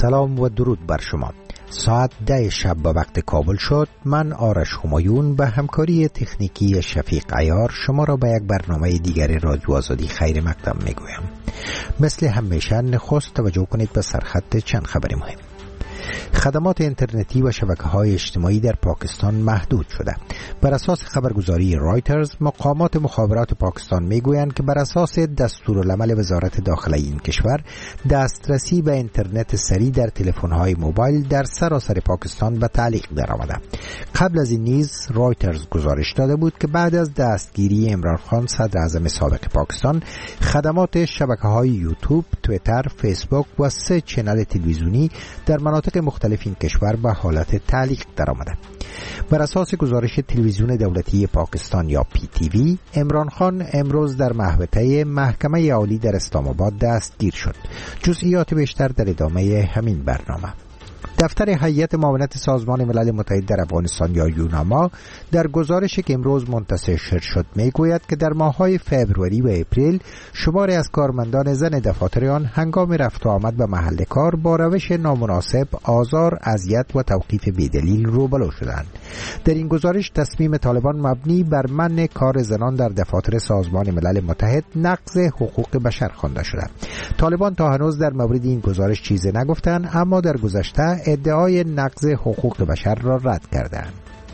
سلام و درود بر شما. ساعت 10 شب به وقت کابل شد. من آرش همایون به همکاری تکنیکی شفیق عیار شما را به یک برنامه دیگر رادیو آزادی خیر مقدم میگویم. مثل همیشه نخست توجه کنید به سرخط چند خبر مهم. خدمات اینترنتی و شبکه‌های اجتماعی در پاکستان محدود شده. بر اساس خبرگزاری رایترز، مقامات مخابرات پاکستان میگویند که بر اساس دستورالعمل وزارت داخله این کشور، دسترسی به اینترنت سریع در تلفن‌های موبایل در سراسر پاکستان به تعلیق درآمده. قبل از این نیز رایترز گزارش داده بود که بعد از دستگیری عمران خان صدر اعظم سابق پاکستان، خدمات شبکه‌های یوتیوب، توییتر، فیسبوک و 3 چنل تلویزیونی در مناطق مختلف این کشور به حالت تعلیق درآمده. بر اساس گزارش تلویزیون دولتی پاکستان یا PTV، عمران خان امروز در محوطه محکمه عالی در اسلام آباد دستگیر شد. جزئیات بیشتر در ادامه همین برنامه. دفتر هیئت معاونت سازمان ملل متحد در افغانستان یا یوناما در گزارشی که امروز منتشر شد میگوید که در ماه‌های فوریه و اپریل شماری از کارمندان زن دفاتر آن هنگام رفت و آمد به محل کار با روش نامناسب، آزار، اذیت و توقیف بی‌دلیل روبرو شدند. در این گزارش تصمیم طالبان مبنی بر منع کار زنان در دفاتر سازمان ملل متحد نقض حقوق بشر خوانده شده. طالبان تا هنوز در مورد این گزارش چیزی نگفتند، اما در گذشته ادعای نقض حقوق بشر را رد کردند.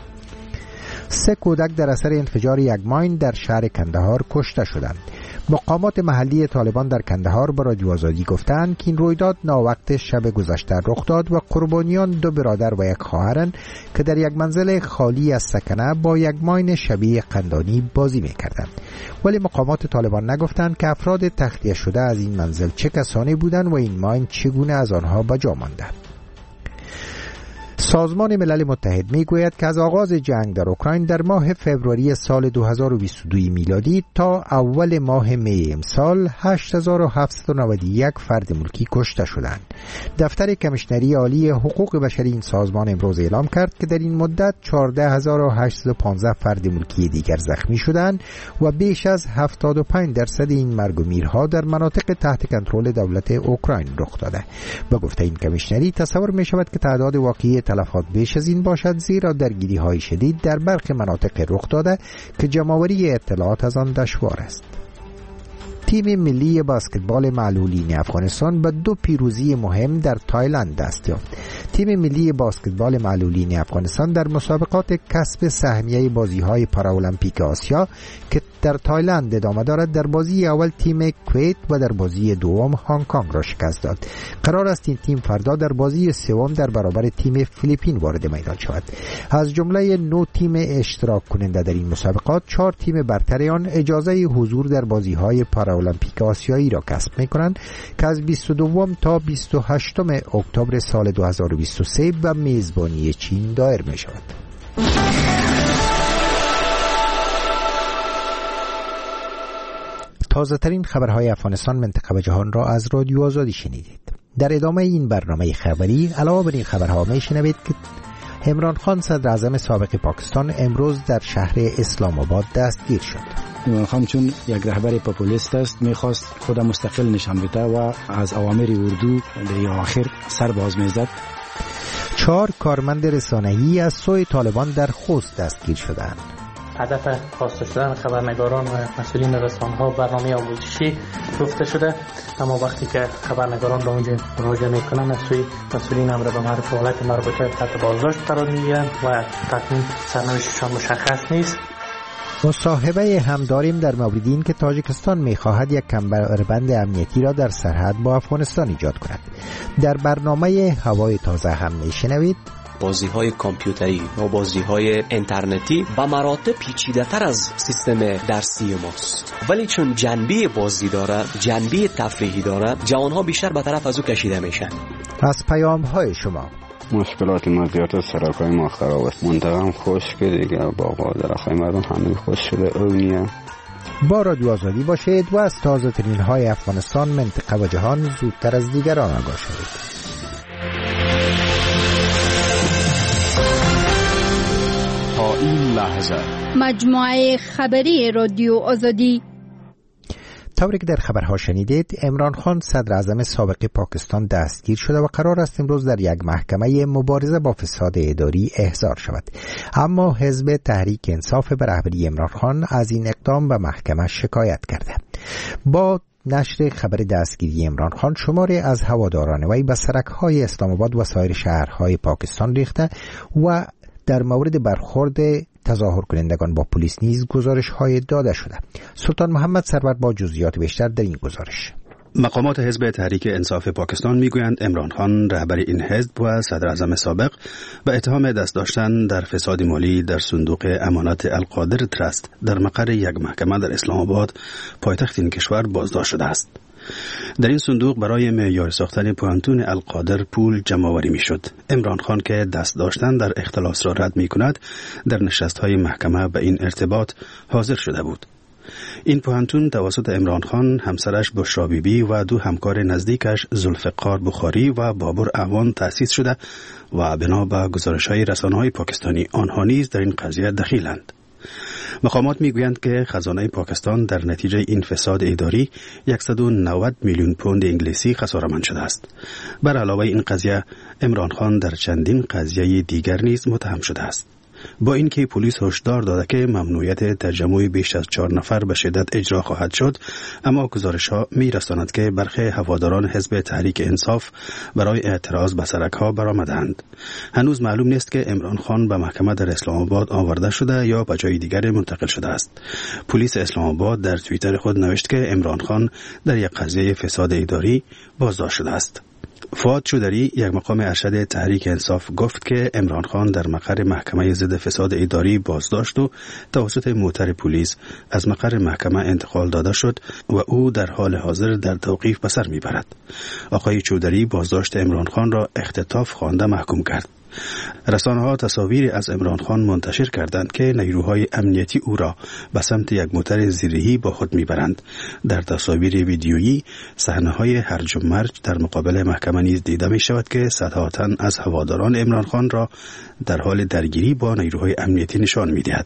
3 کودک در اثر انفجار یک ماین در شهر کندهار کشته شدند. مقامات محلی طالبان در کندهار به رادیو آزادی گفتند که این رویداد ناوقت شب گذشته رخ داد و قربانیان 2 برادر و 1 خواهرند که در یک منزل خالی از سکنه با یک ماین شبیه قندانی بازی می‌کردند. ولی مقامات طالبان نگفتند که افراد تخلیه شده از این منزل چه کسانی بودند و این ماین چگونه از آنها به جا مانده. سازمان ملل متحد میگوید که از آغاز جنگ در اوکراین در ماه فوریه سال 2022 میلادی تا اول ماه می امسال 8791 فرد ملکی کشته شدند. دفتر کمیشنری عالی حقوق بشری این سازمان امروز اعلام کرد که در این مدت 14815 فرد ملکی دیگر زخمی شدند و بیش از 75% این مرگ و میرها در مناطق تحت کنترل دولت اوکراین رخ داده. به گفته این کمیشنری تصور می شود که تعداد واقعی تلفات بیش از این باشد، زیرا درگیری های شدید در برخی مناطق رخ داده که جمع‌آوری اطلاعات از آن دشوار است. تیم ملی بسکتبال معلولین افغانستان به 2 پیروزی مهم در تایلند دست یافت. تیم ملی بسکتبال معلولین افغانستان در مسابقات کسب سهمیه بازی‌های پارالمپیک آسیا که در تایلند ادامه دارد، در بازی اول تیم کویت و در بازی دوم هنگ کنگ را شکست داد. قرار است این تیم فردا در بازی سوم در برابر تیم فیلیپین وارد میدان شود. از جمله 9 تیم اشتراک کننده در این مسابقات، 4 تیم برتر آن اجازه حضور در بازی‌های پارالمپیک آسیایی را کسب می‌کنند که از 22 تا 28 اکتبر سال 2023 به میزبانی چین دایر می‌شود. تازه ترین خبرهای افغانستان، منطقه و جهان را از رادیو آزادی شنیدید. در ادامه این برنامه خبری علاوه بر این خبرها میشنوید که عمران خان صدر اعظم سابق پاکستان امروز در شهر اسلام آباد دستگیر شد. عمران خان چون یک رهبر پاپولیست است میخواست خود مستقل نشان بده و از اوامر اردو در آخر سر باز میزد. 4 کارمند رسانه‌ای از سوی طالبان در خوست دستگیر شدند. هدف خواسته شدن خبرنگاران و مسئولین رسانه‌ها برنامه آموزشی گفته شده، اما وقتی که خبرنگاران به اونجا مراجعه میکنن از سوی مسئولین امر به حالت مربوطه تحت بازداشت قرار میگیرند و تقریبا سرنوشتشان مشخص نیست. مصاحبه هم داریم در مورد این که تاجیکستان می‌خواهد یک کمربند امنیتی را در سرحد با افغانستان ایجاد کند. در برنامه هوای تازه هم میشنوید بازی‌های کامپیوتری و بازی‌های اینترنتی به مراتب پیچیده‌تر از سیستم درسی ماست، ولی چون جنبه بازی داره، جنبه تفریحی داره، جوان‌ها بیشتر به طرف از او کشیده میشن. از پیام‌های شما: مشکلات ما زیاد است، سرکای ما خراب است، منطقه هم خشک دیگه، باغ‌ها درخت‌های مردم همه خشک شده، اونیه. با رادیو آزادی باشید و از تازه ترین های افغانستان، منطقه و جهان زودتر از دیگران آگاه شوید. تا این لحظه مجموعه خبری رادیو آزادی. طوری که در خبرها شنیدید، عمران خان صدر اعظم سابق پاکستان دستگیر شده و قرار است امروز در یک محکمه مبارزه با فساد اداری احضار شود. اما حزب تحریک انصاف به رهبری عمران خان از این اقدام به محکمه شکایت کرده. با نشر خبر دستگیری عمران خان، شماری از هواداران وی به سرک‌های اسلام آباد و سایر شهرهای پاکستان ریخته و در مورد برخورد تظاهر کنندگان با پلیس نیز گزارش‌های داده شده. سلطان محمد سرور با جزئیات بیشتر در این گزارش. مقامات حزب تحریک انصاف پاکستان میگویند عمران خان رهبر این حزب و صدر اعظم سابق به اتهام دست داشتن در فساد مالی در صندوق امانات القادر ترست در مقر یک محکمه در اسلام آباد پایتخت این کشور بازداشت شده است. در این صندوق برای معیار ساختن پوانتون القادر پول جمع‌آوری می‌شد. عمران خان که دست داشتن در اختلاس را رد می‌کند، در نشست‌های محکمه به این ارتباط حاضر شده بود. این پوانتون توسط عمران خان، همسرش بشرا بیبی و دو همکار نزدیکش ذوالفقار بخاری و بابر اعوان تأسیس شده و بنا به گزارش‌های رسانه‌های پاکستانی آنها نیز در این قضیه دخیلند. مقامات میگویند که خزانه پاکستان در نتیجه این فساد اداری 190 میلیون پوند انگلیسی خساره‌مند شده است. بر علاوه این قضیه، عمران خان در چندین قضیه دیگر نیز متهم شده است. با اینکه پلیس هشدار داده که ممنوعیت تجمع بیش از 4 نفر به شدت اجرا خواهد شد، اما گزارش‌ها می‌رساند که برخی هواداران حزب تحریک انصاف برای اعتراض به سرک‌ها برآمدند. هنوز معلوم نیست که عمران خان به محکمه در اسلام آباد آورده شده یا به جای دیگر منتقل شده است. پلیس اسلام آباد در توییتر خود نوشت که عمران خان در یک قضیه فساد اداری بازداشت شده است. فؤاد چودری، یک مقام ارشد تحریک انصاف، گفت که عمران خان در مقر محکمه ضد فساد اداری بازداشت و توسط موتر پلیس از مقر محکمه انتقال داده شد و او در حال حاضر در توقیف به سر میبرد. آقای چودری بازداشت عمران خان را اختطاف خوانده محکوم کرد. رسانه‌ها تصاویری از عمران خان منتشر کردند که نیروهای امنیتی او را به سمت یک موتر زیرهی با خود میبرند. در تصاویر ویدیویی صحنه‌های هرج و مرج در مقابل محکمه نیز دیده می شود که صدها تن از هواداران عمران خان را در حال درگیری با نیروهای امنیتی نشان می‌دهد.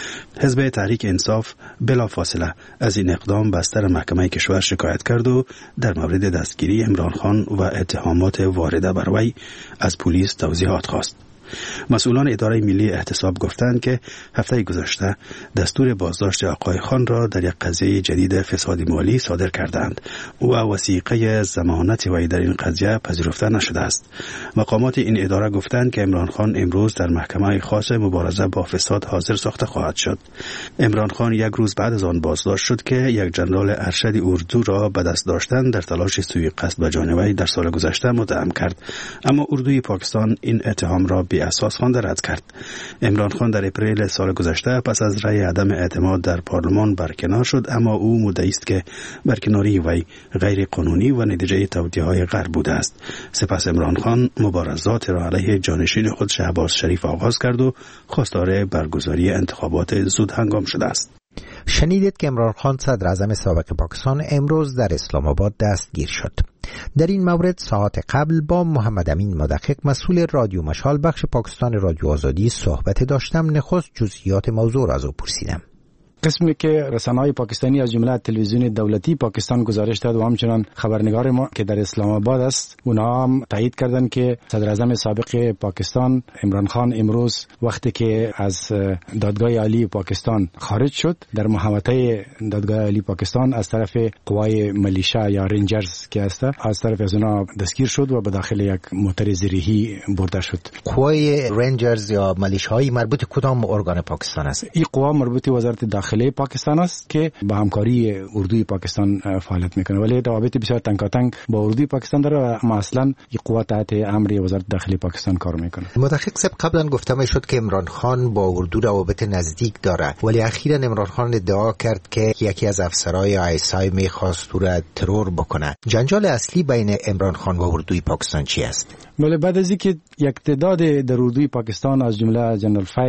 حزب تحریک انصاف بلافاصله از این اقدام به سر محکمه کشور شکایت کرد و در مورد دستگیری عمران خان و اتهامات وارده بر وی از پلیس توضیحات خواست. مسئولان اداره ملی احتساب گفتند که هفته گذشته دستور بازداشت آقای خان را در یک قضیه جدید فساد مالی صادر کردند و وثیقه ضمانت وی در این قضیه پذیرفته نشده است. مقامات این اداره گفتند که عمران خان امروز در محکمه خاص مبارزه با فساد حاضر ساخته خواهد شد. عمران خان یک روز بعد از آن بازداشت شد که یک ژنرال ارشد اردو را به دست داشتن در تلاش سوی قصد به جان وی در سال گذشته متهم کرد، اما اردوی پاکستان این اتهام را بی اساس خوانده رد کرد. عمران خان در اپریل سال گذشته پس از رأی عدم اعتماد در پارلمان برکنار شد، اما او مدعی است که برکناری وی غیر قانونی و نتیجه توطئه‌های غرب بوده است. سپس عمران خان مبارزات را علیه جانشین خود شهباز شریف آغاز کرد و خواستار برگزاری انتخابات زود هنگام شده است. شنیدید که عمران خان صدر اعظم سابق پاکستان امروز در اسلام آباد دستگیر شد. در این مورد ساعت قبل با محمد امین مدقق، مسئول رادیو مشال بخش پاکستان رادیو آزادی، صحبت داشتم. نخست جزئیات موضوع را از او پرسیدم. قسمی که رسانه‌های پاکستانی از جمله تلویزیون دولتی پاکستان گزارش داد و همچنان خبرنگار ما که در اسلام آباد است، اونها هم تایید کردند که صدر اعظم سابق پاکستان عمران خان امروز وقتی که از دادگاه عالی پاکستان خارج شد، در محوطه دادگاه عالی پاکستان از طرف قوای ملیشا یا رنجرز که است، از طرف از اونها دستگیر شد و به داخل یک موتر زیرهی برده شد. قوای رنجرز یا ملیشاهای مربوط کدام ارگان پاکستان است؟ این قوا مربوط وزارت داخلی پاکستان است که با همکاری اردوی پاکستان فعالیت میکنه، ولی روابط بسیار تنگاتنگ با اردوی پاکستان داره، اما اصلا این قوا تحت امر وزارت داخلی پاکستان کار میکنه. مدقق صاحب، قبلا گفته میشد که عمران خان با اردو روابط نزدیک داره، ولی اخیرا عمران خان ادعا کرد که یکی از افسرهای آیسای میخواست او را ترور بکنه. جنجال اصلی بین عمران خان و اردوی پاکستان چی است؟ بله، بعد از اینکه یک تعداد در اردوی پاکستان از جمله جنرال فیض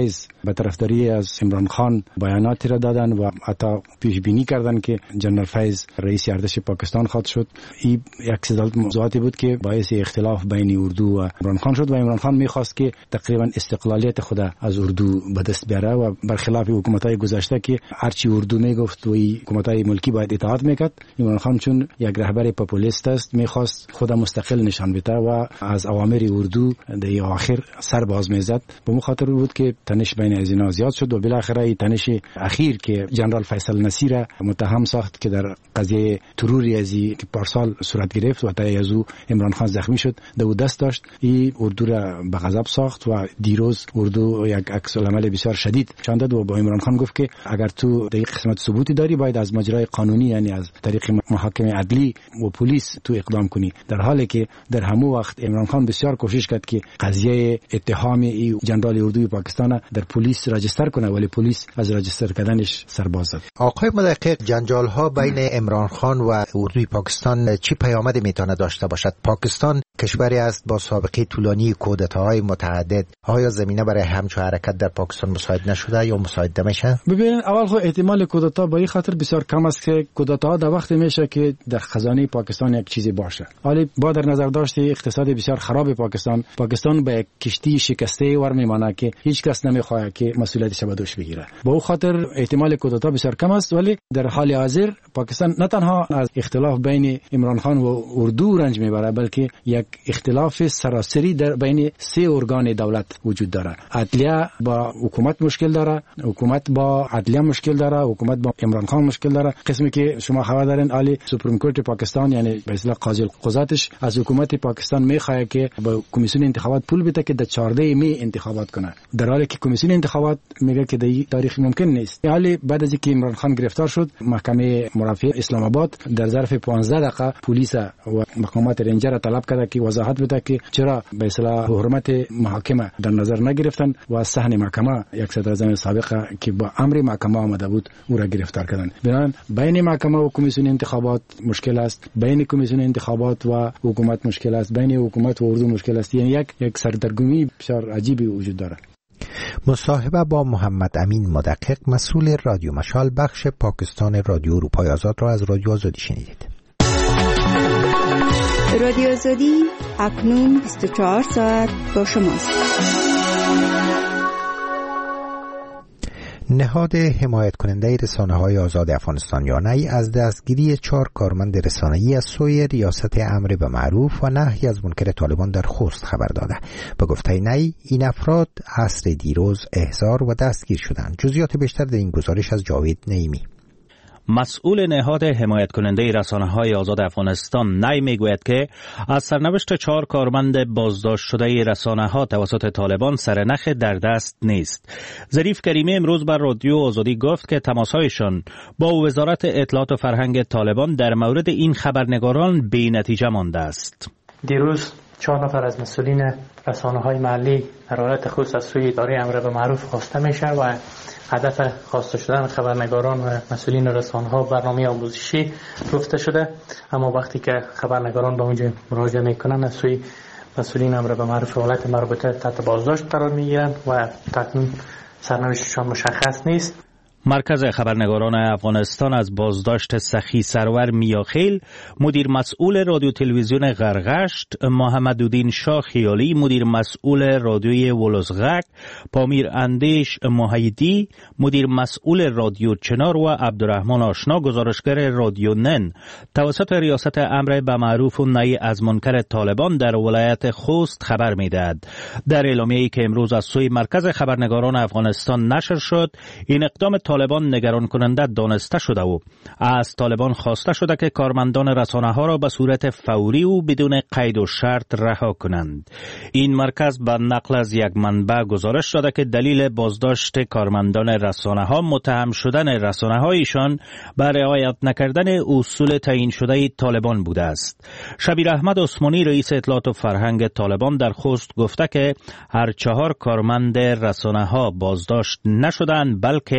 به طرفداری از عمران خان بیاناتی را دادن و حتی پیش بینی کردن که جنرال فیض رئیس ارتش پاکستان خواهد شد. این یک سلسله موضوعاتی بود که باعث اختلاف بین اردو و عمران خان شد و عمران خان می‌خواست که تقریبا استقلالیت خود از اردو به دست بیاره و برخلاف حکومت‌های گذشته که هرچی اردو میگفت و حکومت‌های ملکی باید اطاعت میکرد، عمران خان چون یک رهبر پاپولیست است می‌خواست خود مستقل نشان بده و از اوامر اردو در آخر سر باز میزد. به مخاطر بود که تنش بین از اینا زیاد شد و بالاخره تنش اخیر که جنرال فیصل نصیر متهم ساخت که در قضیه تروری ازی که پارسال صورت گرفت و تا از او عمران خان زخمی شد دو دست داشت. این اردو را به غضب ساخت و دیروز اردو یک عکس العمل بسیار شدید نشان داد و با عمران خان گفت که اگر تو در قسمت ثبوتی داری باید از مجرای قانونی یعنی از طریق محاکم عدلی و پلیس تو اقدام کنی، در حالی که در همون وقت عمران خان بسیار کوشش کرد که قضیه اتهام ای جنرال اردوی پاکستان در پلیس راجستر کنه ولی پلیس از راجستر کردنش سرباز زد. آقای مدقق، جنجال ها بین عمران خان و اردوی پاکستان چی پیامدی میتونه داشته باشد؟ پاکستان کشوری است با سابقه طولانی کودتاهای متعدد. آیا زمینه برای همچون حرکت در پاکستان مساعد نشده یا مساعد میشه؟ ببین، اول خود احتمال کودتا با این خاطر بسیار کم است که کودتا در وقت میشه که در خزانه پاکستان یک چیزی باشه. ولی با در نظر داشت اقتصاد بسیار خراب پاکستان به کشتی شکسته ور میمانه که هیچ کس نمیخواد که مسئولیتش به دوش بگیره. با اون خاطر احتمال کودتا بسیار کم است. ولی در حال حاضر پاکستان نه تنها از اختلاف بین عمران خان و اردو رنج میبره بلکه یک اختلاف سراسری در بین سه ارگان دولت وجود داره. عدلیه با حکومت مشکل داره، حکومت با عدلیه مشکل داره، حکومت با عمران خان مشکل داره. قسمی که شما خبر دارین عالی سپریم کورت پاکستان یعنی به اصطلاح قاضی القضاتش از حکومت پاکستان میخواد که با کمیسیون انتخابات پول بده که در 14 می انتخابات کنه، در حالی که کمیسیون انتخابات میگه که در تاریخ ممکن نیست. حالی بعد از اینکه عمران خان گرفتار شد، محکمه مرافعه اسلام آباد در ظرف 15 دقیقه پلیس و مقامات رنجر طلب کرده که وضاحت بده که چرا به اصطلاح حرمت محاکمه در نظر نگرفتن و از صحن محکمه یک صدراعظم سابق که با امر محکمه آمده بود او را گرفتار کردن. بنابراین بین محکمه و کمیسیون انتخابات مشکل است، بین کمیسیون انتخابات و حکومت مشکل است، بین حکومت و اردو مشکل است. یعنی یک سردرگمی بسیار عجیبی وجود داره. مصاحبه با محمد امین مدقق، مسئول رادیو مشال بخش پاکستان رادیو اروپای آزاد را از رادیو آزادی شنیدید. رادیو آزادی اکنون 24 ساعت با شماست. نهاد حمایت کننده رسانه‌های آزاد افغانستان یا نی از دستگیری 4 کارمند رسانه‌ای از سوی ریاست امر به معروف و نهی از منکر طالبان در خوست خبر داده. به گفته نی این افراد عصر دیروز احضار و دستگیر شدند. جزئیات بیشتر در این گزارش از جاوید نعیمی. مسئول نهاد حمایت کننده رسانه‌های آزاد افغانستان نی میگوید که از سرنوشت 4 کارمند بازداشت شده رسانه‌ها توسط طالبان سرنخ در دست نیست. ظریف کریمی امروز بر رادیو آزادی گفت که تماس‌هایشان با وزارت اطلاعات و فرهنگ طالبان در مورد این خبرنگاران بی نتیجه مانده است. دیروز 4 نفر از مسئولین رسانه‌های محلی در حالت خصوص از سوی اداره امر به معروف خواسته میشه و هدف خواسته شدن خبرنگاران و مسئولین رسانه‌ها برنامه آموزشی گفته شده. اما وقتی که خبرنگاران به اونجا مراجعه میکنن از سوی مسئولین امر به معروف ولایت مربوطه تحت بازداشت قرار میگیرن و تکنون سرنوشتشان مشخص نیست. مرکز خبرنگاران افغانستان از بازداشت سخی سرور میاخیل، مدیر مسئول رادیو تلویزیون غرغشت، محمدالدین شاه خیالی، مدیر مسئول رادیوی ولوزغک، پامیر اندیش محیدی، مدیر مسئول رادیو چنار و عبدالرحمن آشنا، گزارشگر رادیو نن، توسط ریاست امر به معروف و نهی از منکر طالبان در ولایت خوست خبر میدهد. در اعلامیه‌ای که امروز از سوی مرکز خبرنگاران افغانستان نشر شد، این اقدام طالبان نگران کننده دانسته شده و از طالبان خواسته شده که کارمندان رسانه‌ها را به صورت فوری و بدون قید و شرط رها کنند. این مرکز به نقل از یک منبع گزارش داده که دلیل بازداشت کارمندان رسانه‌ها متهم شدن رسانه‌هایشان به رعایت نکردن اصول تعیین شده طالبان بوده است. شبیر احمد عثمانی رئیس اطلاعات و فرهنگ طالبان در خوست گفته که هر 4 کارمند رسانه‌ها بازداشت نشدند بلکه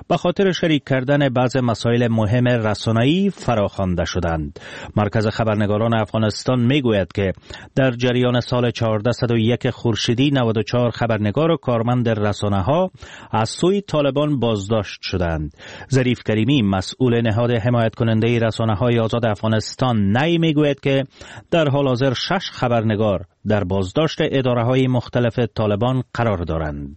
به خاطر شریک کردن بعض مسائل مهم رسانه‌ای فراخوانده شدند. مرکز خبرنگاران افغانستان میگوید که در جریان سال 1401 خورشیدی 94 خبرنگار و کارمند رسانه‌ها از سوی طالبان بازداشت شدند. ظریف کریمی مسئول نهاد حمایت کننده رسانه‌های آزاد افغانستان نی میگوید که در حال حاضر 6 خبرنگار در بازداشت اداره‌های مختلف طالبان قرار دارند.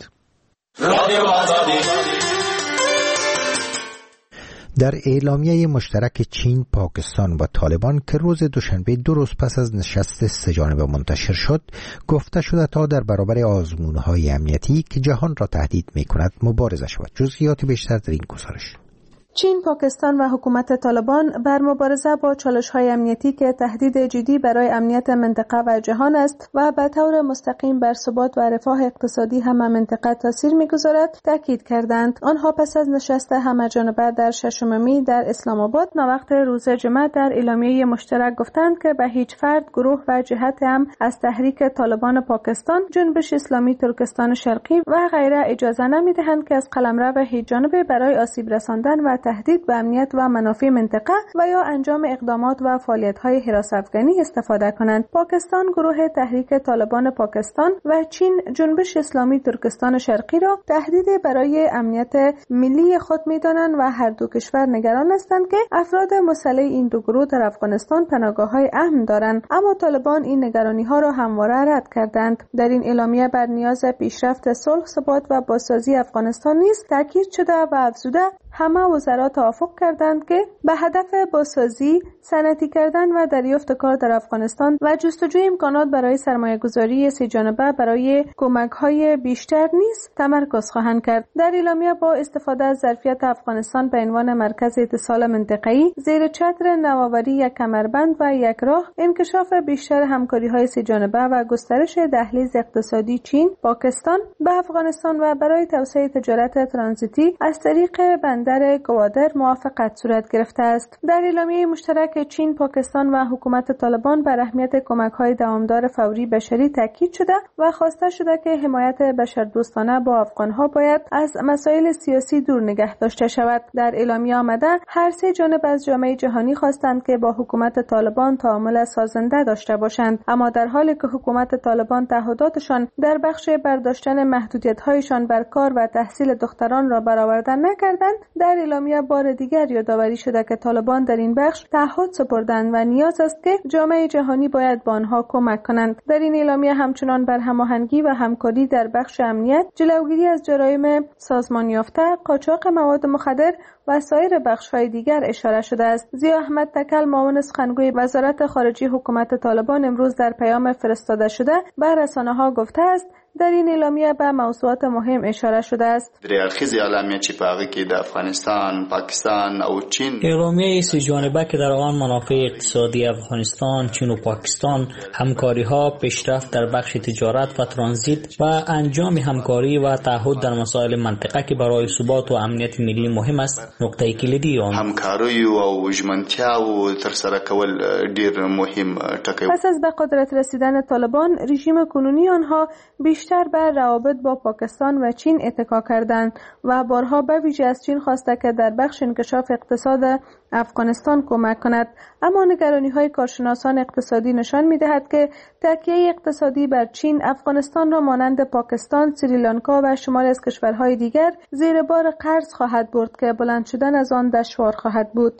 در اعلامیه مشترک چین، پاکستان و طالبان که روز دوشنبه 2 روز پس از نشست سه‌جانبه منتشر شد، گفته شده تا در برابر آزمون‌های امنیتی که جهان را تهدید می‌کند مبارزه شود. جزئیات بیشتر در این گزارش. چین، پاکستان و حکومت طالبان بر مبارزه با چالش‌های امنیتی که تهدید جدی برای امنیت منطقه و جهان است و به طور مستقیم بر ثبات و رفاه اقتصادی همه منطقه تاثیر می‌گذارد، تاکید کردند. آنها پس از نشست همه‌جانبه در 6 می در اسلام آباد ناوقت روز جمعه در اعلامیه مشترک گفتند که به هیچ فرد، گروه و جهت هم از تحریک طالبان پاکستان، جنبش اسلامی ترکستان شرقی و غیره اجازه نمی‌دهند که از قلمرو هیچ جانبه برای آسیب رساندن و تهدید به امنیت و منافع منطقه و یا انجام اقدامات و فعالیت‌های حراس افغانی استفاده کنند. پاکستان، گروه تحریک طالبان پاکستان و چین، جنبش اسلامی ترکستان شرقی را تهدید برای امنیت ملی خود می‌دانند و هر دو کشور نگران هستند که افراد مسلح این دو گروه در افغانستان پناهگاه‌های امن دارند، اما طالبان این نگرانی‌ها را همواره رد کردند. در این اعلامیه بر نیاز پیشرفت صلح، ثبات و بازسازی افغانستان نیز تاکید شده و افزوده همه وزرا توافق کردند که به هدف بازسازی، صنعتی کردن و دریافت کار در افغانستان و جستجوی امکانات برای سرمایه‌گذاری سه‌جانبه برای کمک‌های بیشتر نیز تمرکز خواهند کرد. در اعلامیه با استفاده از ظرفیت افغانستان به عنوان مرکز اتصال منطقه‌ای زیر چتر نوآوری یک کمربند و یک راه، انکشاف بیشتر همکاری‌های سه‌جانبه و گسترش دهلیز اقتصادی چین، پاکستان به افغانستان و برای توسعه تجارت ترانزیتی از طریق بندر گوادر موافقت صورت گرفته است. در اعلامیه مشترک چین، پاکستان و حکومت طالبان بر اهمیت کمک‌های دوامدار فوری بشری تاکید شده و خواسته شده که حمایت بشردوستانه با افغان‌ها باید از مسائل سیاسی دور نگه داشته شود. در اعلامیه آمده هر سه جانب از جامعه جهانی خواستند که با حکومت طالبان تعامل سازنده داشته باشند، اما در حالی که حکومت طالبان تعهداتشان در بخش برداشتن محدودیت‌هایشان بر کار و تحصیل دختران را برآورده نکردند، در اعلامیه بار دیگر یادآوری شده که طالبان در این بخش تعهد سپردند و نیاز است که جامعه جهانی باید با آنها کمک کنند. در این اعلامیه همچنان بر هماهنگی و همکاری در بخش امنیت، جلوگیری از جرایم سازمان یافته، قاچاق مواد مخدر و سایر بخش‌های دیگر اشاره شده است. ضیا احمد تکل، معاون سخنگوی وزارت خارجه حکومت طالبان، امروز در پیام فرستاده شده به رسانه‌ها گفته است در این اعلامیه به موضوعات مهم اشاره شده است. درخیز اعلامیه چې پاغه کې د افغانستان، پاکستان او چین، اعلامیه سه جانبه که در آن منافع اقتصادی افغانستان، چین و پاکستان، همکاری‌ها، پیشرفت در بخش تجارت و ترانزیت و انجام همکاری و تعهد در مسائل منطقه که برای ثبات و امنیت ملی مهم است، نقطه کلیدی آن همکاری او ژمنتیا او ترسره کول ډیر مهم ټکی. پس از به قدرت رسیدن طالبان، رژیم کنونی آنها بیشتر بر روابط با پاکستان و چین اتکا کردند و بارها به ویژه از چین خواسته که در بخش انکشاف اقتصاد افغانستان کمک کند، اما نگرانی‌های کارشناسان اقتصادی نشان می‌دهد که تکیه اقتصادی بر چین افغانستان را مانند پاکستان، سریلانکا و شماری از کشورهای دیگر زیر بار قرض خواهد برد که بلند شدن از آن دشوار خواهد بود.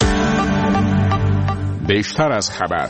بیشتر از خبر.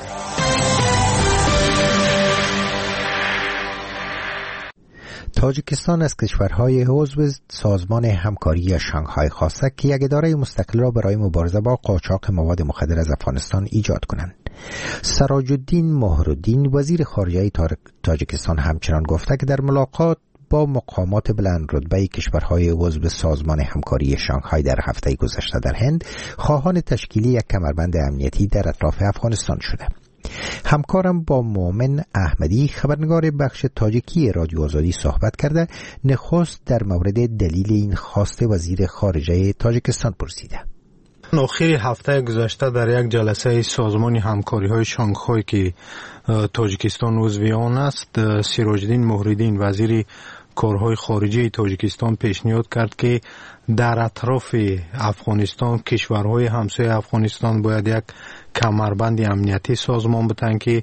تاجیکستان از کشورهای عضو سازمان همکاری شانگهای خواسته که یک اداره مستقل را برای مبارزه با قاچاق مواد مخدر از افغانستان ایجاد کنند. سراج الدین مهرالدین، وزیر خارجه تاجیکستان، همچنان گفته که در ملاقات با مقامات بلند رتبه کشورهای عضو سازمان همکاری شانگهای در هفته گذشته در هند خواهان تشکیل یک کمربند امنیتی در اطراف افغانستان شده. همکارم با مومن احمدی، خبرنگار بخش تاجیکی رادیو آزادی، صحبت کرده نخست در مورد دلیل این خواست وزیر خارجه تاجیکستان پرسیده. آخر هفته گذشته در یک جلسه سازمان همکاری های شانگهای که تاجیکستان عضو آن است، سراج الدین مهرالدین، وزیر کارهای خارجی تاجیکستان پیشنهاد کرد که در اطراف افغانستان کشورهای همسایه افغانستان باید یک کمربند امنیتی سازمان بتن که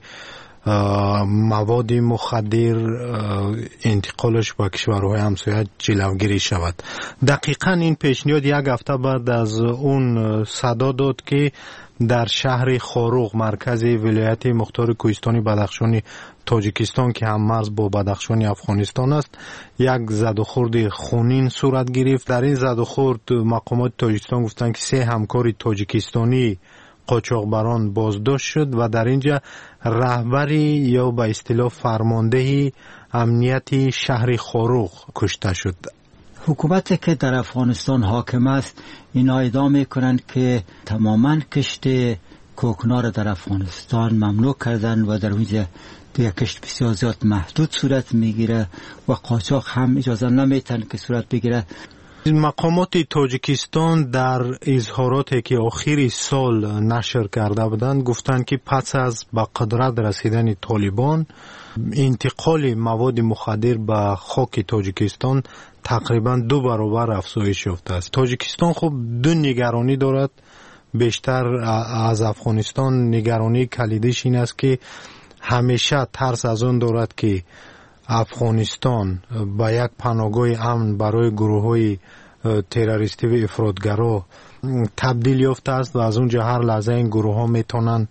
مواد مخدر انتقالش به کشورهای همسایه جلوگیری شود. دقیقاً این پیشنهاد یک هفته بعد از اون صدا داد که در شهر خاروق مرکز ولایت مختار کوهستانی بدخشانی تاجیکستان که هم مرز با بدخشان افغانستان است یک زدوخورد خونین صورت گرفت. در این زدوخورد مقامات تاجیکستان گفتند که 3 همکار تاجیکستانی قاچاقبران بازداشت شد و در اینجا رهبری یا به اصطلاح فرمانده امنیت شهر خاروق کشته شد. حکومتی که در افغانستان حاکم است اینا ادعا میکنند که تماما کشت کوکنار در افغانستان ممنوع کردن و در اونجا دیگه کشت بسیار زیاد محدود صورت میگیره و قاچاق هم اجازه نمیتن که صورت بگیره. مقامات تاجیکستان در اظهاراتی که آخر سال نشر کرده بودند گفتند که پس از به قدرت رسیدن طالبان انتقال مواد مخدر به خاک تاجیکستان تقریبا 2 برابر افزایش یافته است. تاجیکستان خب 2 نگرانی دارد. بیشتر از افغانستان نگرانی کلیدیش این است که همیشه ترس از اون دارد که افغانستان با یک پناهگاه امن برای گروه‌های تروریستی و افراطگرا تبدیل یافته است و از اونجا هر لحظه این گروه‌ها میتونن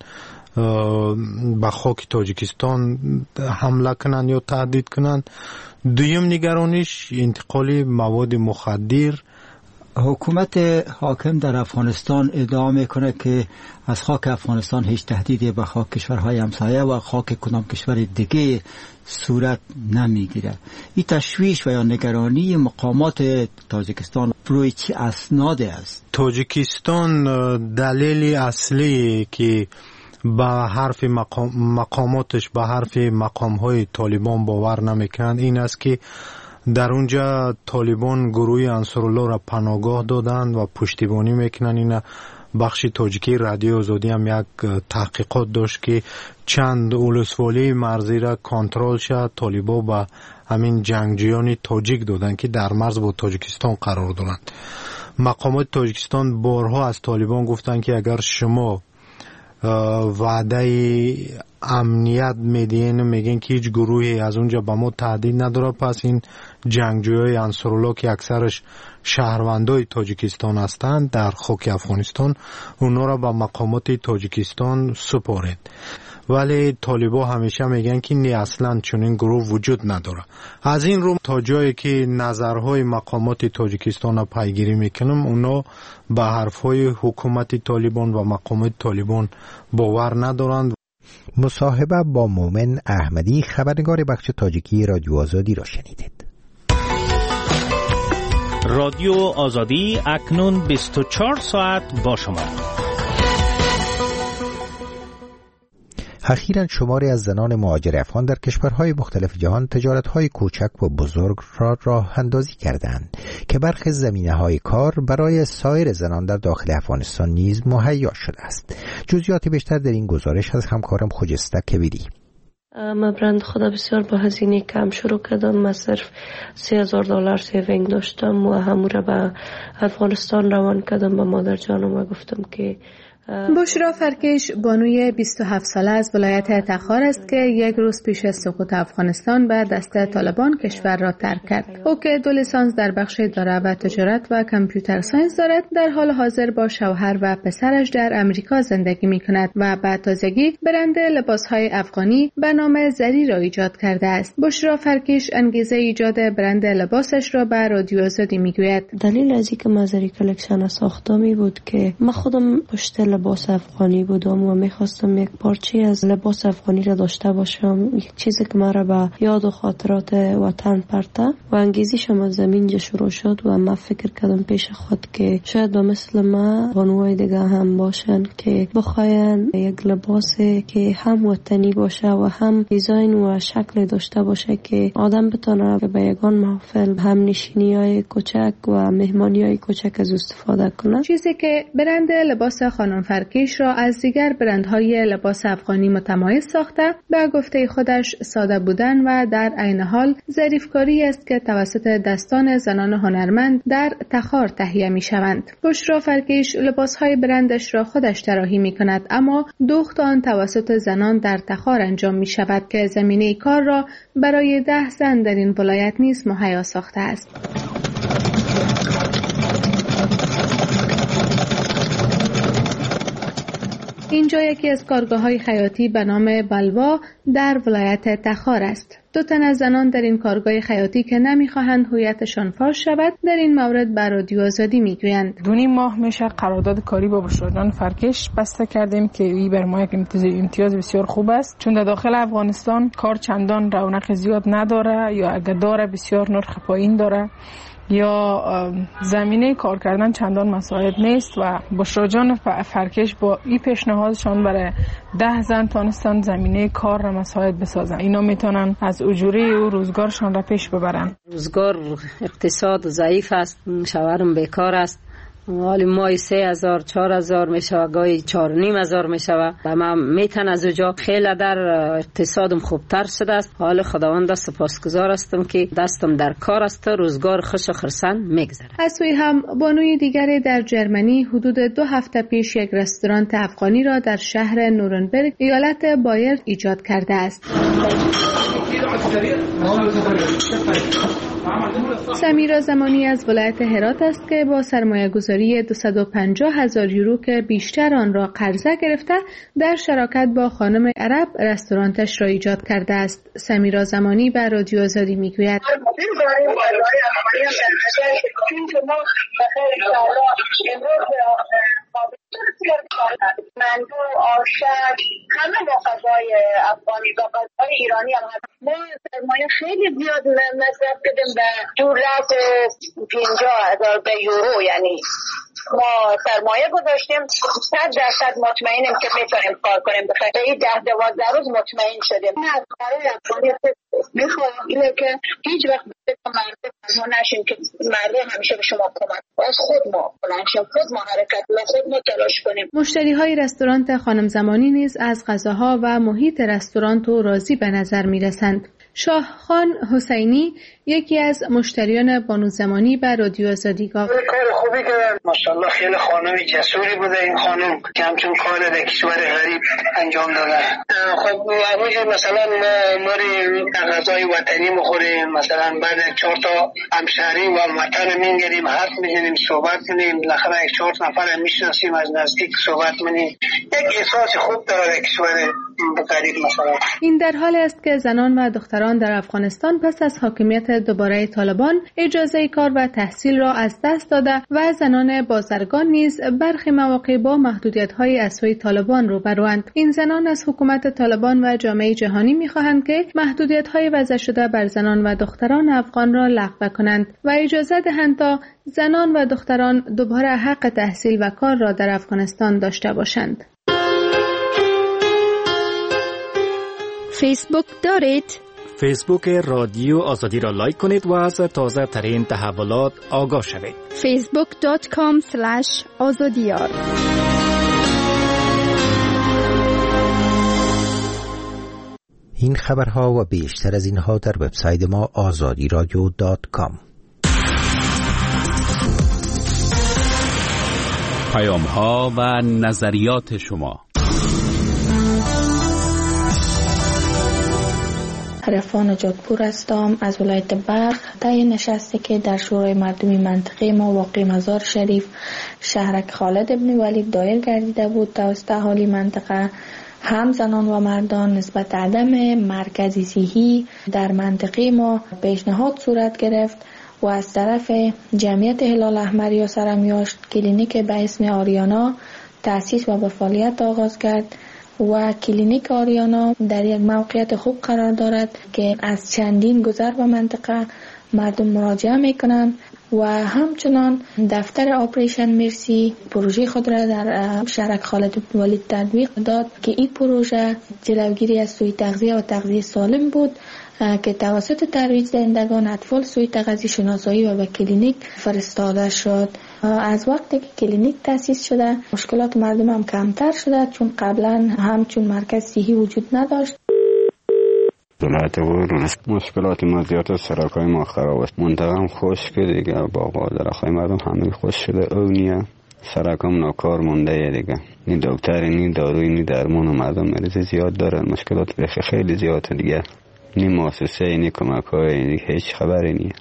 به خاک تاجیکستان حمله کنن یا تهدید کنن. دویم نگرانیش انتقال مواد مخدر. حکومت حاکم در افغانستان ادعا میکنه که از خاک افغانستان هیچ تهدیدی به خاک کشورهای همسایه و خاک کدام کشور دیگه صورت نمیگیره. این تشویش و یا نگرانی مقامات تاجیکستان روی چی اسناد است؟ تاجیکستان دلیل اصلی که به حرف مقاماتش به حرف مقامهای طالبان باور نمیکنند این است که در اونجا طالبان گروه انصارالله را پناهگاه دادند و پشتیبانی میکنن. این بخش تاجیکی رادیو آزادی هم یک تحقیقات داشت که چند ولسوالی مرزی را کنترل شد طالبان به همین جنگجویان تاجیک دادند که در مرز با تاجیکستان قرار دارند. مقامات تاجیکستان بارها از طالبان گفتند که اگر شما وعده امنیت میدین میگن که هیچ گروهی از اونجا به ما تهدید نداره، پس این جنگجویای انصارالله که اکثرش شهروندای تاجیکستان هستند در خاک افغانستان اونا را به مقامات تاجیکستان سپارید. ولی طالبا همیشه میگن که نه اصلا چنین گروه وجود نداره. از این رو تا جایی که نظرهای مقامات تاجیکستان را پیگیری میکنم اونا به حرفهای حکومت طالبان و مقامات طالبان باور ندارند. مصاحبه با مومن احمدی خبرنگار بخش تاجیکی رادیو آزادی را شنیدید. رادیو آزادی اکنون 24 ساعت با شما. اخیراً شماری از زنان مهاجر افغان در کشورهای مختلف جهان تجارت‌های کوچک و بزرگ را راه اندازی کردند که برخی زمینه‌های کار برای سایر زنان در داخل افغانستان نیز مهیا شده است. جزئیات بیشتر در این گزارش از همکارم خجسته کبیری. من برند خدا بسیار با هزینه کم شروع کردم. من صرف $3000 سیوینگ داشتم و همون را به افغانستان روان کردم. به مادر جانم و گفتم که بشرا فرکش بانوی 27 ساله از ولایت تخار است که یک روز پیش از سقوط افغانستان به دست طالبان کشور را ترک کرد. او که 2 لیسانس در بخش اداره و تجارت و کامپیوتر ساینس دارد، در حال حاضر با شوهر و پسرش در امریکا زندگی می کند و به تازگی برند لباسهای افغانی به نام زری را ایجاد کرده است. بشرا فرکش انگیزه ایجاد برند لباسش را به رادیو آزادی می گوید. دلیل از اینکه من زری کلکشن ساختم بود که من خودم پشت لباس افغانی بودم و میخواستم یک پارچه از لباس افغانی را داشته باشم، یک چیزی که مرا به یاد و خاطرات وطن پرته و انگیزشم از زمین شروع شد و من فکر کردم پیش خود که شاید به مثل من بانوهای دیگه هم باشن که بخواین یک لباسی که هم وطنی باشه و هم دیزاین و شکل داشته باشه که آدم بتونه به یگان محفل هم نشینی‌های کوچک و مهمانی‌های کوچک از استفاده کنه. چیزی که برند لباس خانم امران فرکیش را از دیگر برندهای لباس افغانی متمایز ساخته، به گفته خودش ساده بودن و در عین حال ظریفکاری است که توسط دستان زنان هنرمند در تخار تهیه می شوند. بشرا فرکیش لباسهای برندش را خودش طراحی می کند، اما دوخت آن توسط زنان در تخار انجام می شود که زمینه کار را برای 10 زن در این ولایت نیز مهیا ساخته است. اینجا یکی از کارگاه‌های خیاطی به نام بلوا در ولایت تخار است. 2 تن از زنان در این کارگاه خیاطی که نمی‌خواهند هویتشان فاش شود در این مورد بر رادیو آزادی میگویند. 2.5 ماه میشه قرارداد کاری با بشرا جان فرکش بسته کردیم که این بر ما یک امتیاز بسیار خوب است، چون در داخل افغانستان کار چندان رونق زیاد نداره یا اگه داره بسیار نرخ پایین داره یا زمینه کار کردن چندان مساعد نیست و بشرا جان فرکش با این پیشنهادشان برای 10 زن تانستن زمینه کار را مساعد بسازن. اینا میتونن از اجوره و روزگارشان را پیش ببرن. روزگار اقتصاد ضعیف است، شوهرم بیکار است، حالی مای 3000 4000 میشه، گاهی 4500 میشه و من میتونم از اونجا خیلی در اقتصادم خوبتر شده است. حال خداوند سپاسگزار هستم که دستم در کار است، روزگار خوش و خرسند میگذره. از سوی هم بانوی دیگری در جرمنی حدود 2 هفته پیش یک رستوران افغانی را در شهر نورنبرگ ایالت بایر ایجاد کرده است. سمیرا زمانی از ولایت هرات است که با سرمایه‌گذاری 250,000 یورو که بیشتر آن را قرضه گرفته در شراکت با خانم عرب رستورانتش را ایجاد کرده است. سمیرا زمانی به رادیو آزادی میگوید مندو، آشک، همه با غذای افغانی با غذای ایرانی هم هست. ما سرمایه خیلی زیاد مصرف کردیم به دولت 50,000 به یورو، یعنی ما سرمایه گذاشتیم 100% مطمئنیم که میتونیم کار کنیم. به این 10-12 روز مطمئن شدیم. نه از کارهای افغانی میخوایم اینه که هیچ وقت مردم نشیم که مردم همیشه به شما کمک باز خود ما بلنشیم، خود ما حرکت و خود ما تلاش کنیم. مشتری های رستوران خانم زمانی نیز از غذاها و محیط رستوران راضی به نظر میرسند. شاهخان حسینی یکی از مشتریان بانو زمانی به رادیو آزادی گفت کار خوبی که ماشاءالله خیلی خانم جسوری بوده این خانم که همچون کار در کشور غریب انجام داده. خب همونجور مثلا ما غذای وطنی مخوریم، مثلا بعد 4 تا همشهری و وطن میگیریم، حرف میزنیم، صحبت کنیم، بالاخره 4 نفر میشناسیم، از نزدیک صحبت کنیم، یک احساس خوب داره در کشور غریب. مثلا این در حالی است که زنان و دختران در افغانستان پس از حاکمیت دوباره طالبان اجازه کار و تحصیل را از دست داده و زنان بازرگان نیز برخی مواقع با محدودیت‌های از سوی طالبان روبروند. این زنان از حکومت طالبان و جامعه جهانی می‌خواهند که محدودیت‌های وضع شده بر زنان و دختران افغان را لغو کنند و اجازه دهند تا زنان و دختران دوباره حق تحصیل و کار را در افغانستان داشته باشند. فیسبوک دارید؟ فیسبوک رادیو آزادی را لایک کنید و از تازه ترین تحولات آگاه شوید. facebook.com/azadiyar. این خبرها و بیشتر از اینها در وبسایت ما azadiradio.com. پیام‌ها و نظریات شما. عرفان جادپور هستم از ولایت بلخ. طی نشستی که در شورای مردمی منطقه ما واقع مزار شریف شهرک خالد ابن ولید دایر گردیده بود، توسط اهالی منطقه هم زنان و مردان نسبت عدم مرکزی صحی در منطقه ما پیشنهاد صورت گرفت و از طرف جمعیت هلال احمر یا سرمیاشت کلینیک به اسم آریانا تأسیس و به فعالیت آغاز کرد و کلینیک آریانا در یک موقعیت خوب قرار دارد که از چندین گذر به منطقه مردم مراجعه میکنند و همچنان دفتر آپریشن مرسی پروژه خود را در شهرک خالد بن ولید تطبیق داد که این پروژه جلوگیری از سوء تغذیه و تغذیه سالم بود که توسط ترویج دهندگان اطفال سوی تغذیه شناسایی و به کلینیک فرستاده شد. از وقتی که کلینیک تأسیس شده مشکلات مردم هم کمتر شده، چون قبلا همچون مرکز صحی وجود نداشت. دولت مشکلات ما زیاد است، سرکای ما خراب است، منطقه خوش که دیگه باغ و درختای مردم همه خوش شده، اونیه سرکام ناکار مونده دیگه، نی دکتر نی داروی نی درمان و مردم مریض زیاد دارن، مشکلات خیلی زیاده دیگه، نی مؤسسه نی کمک‌های نی هیچ خبری نی.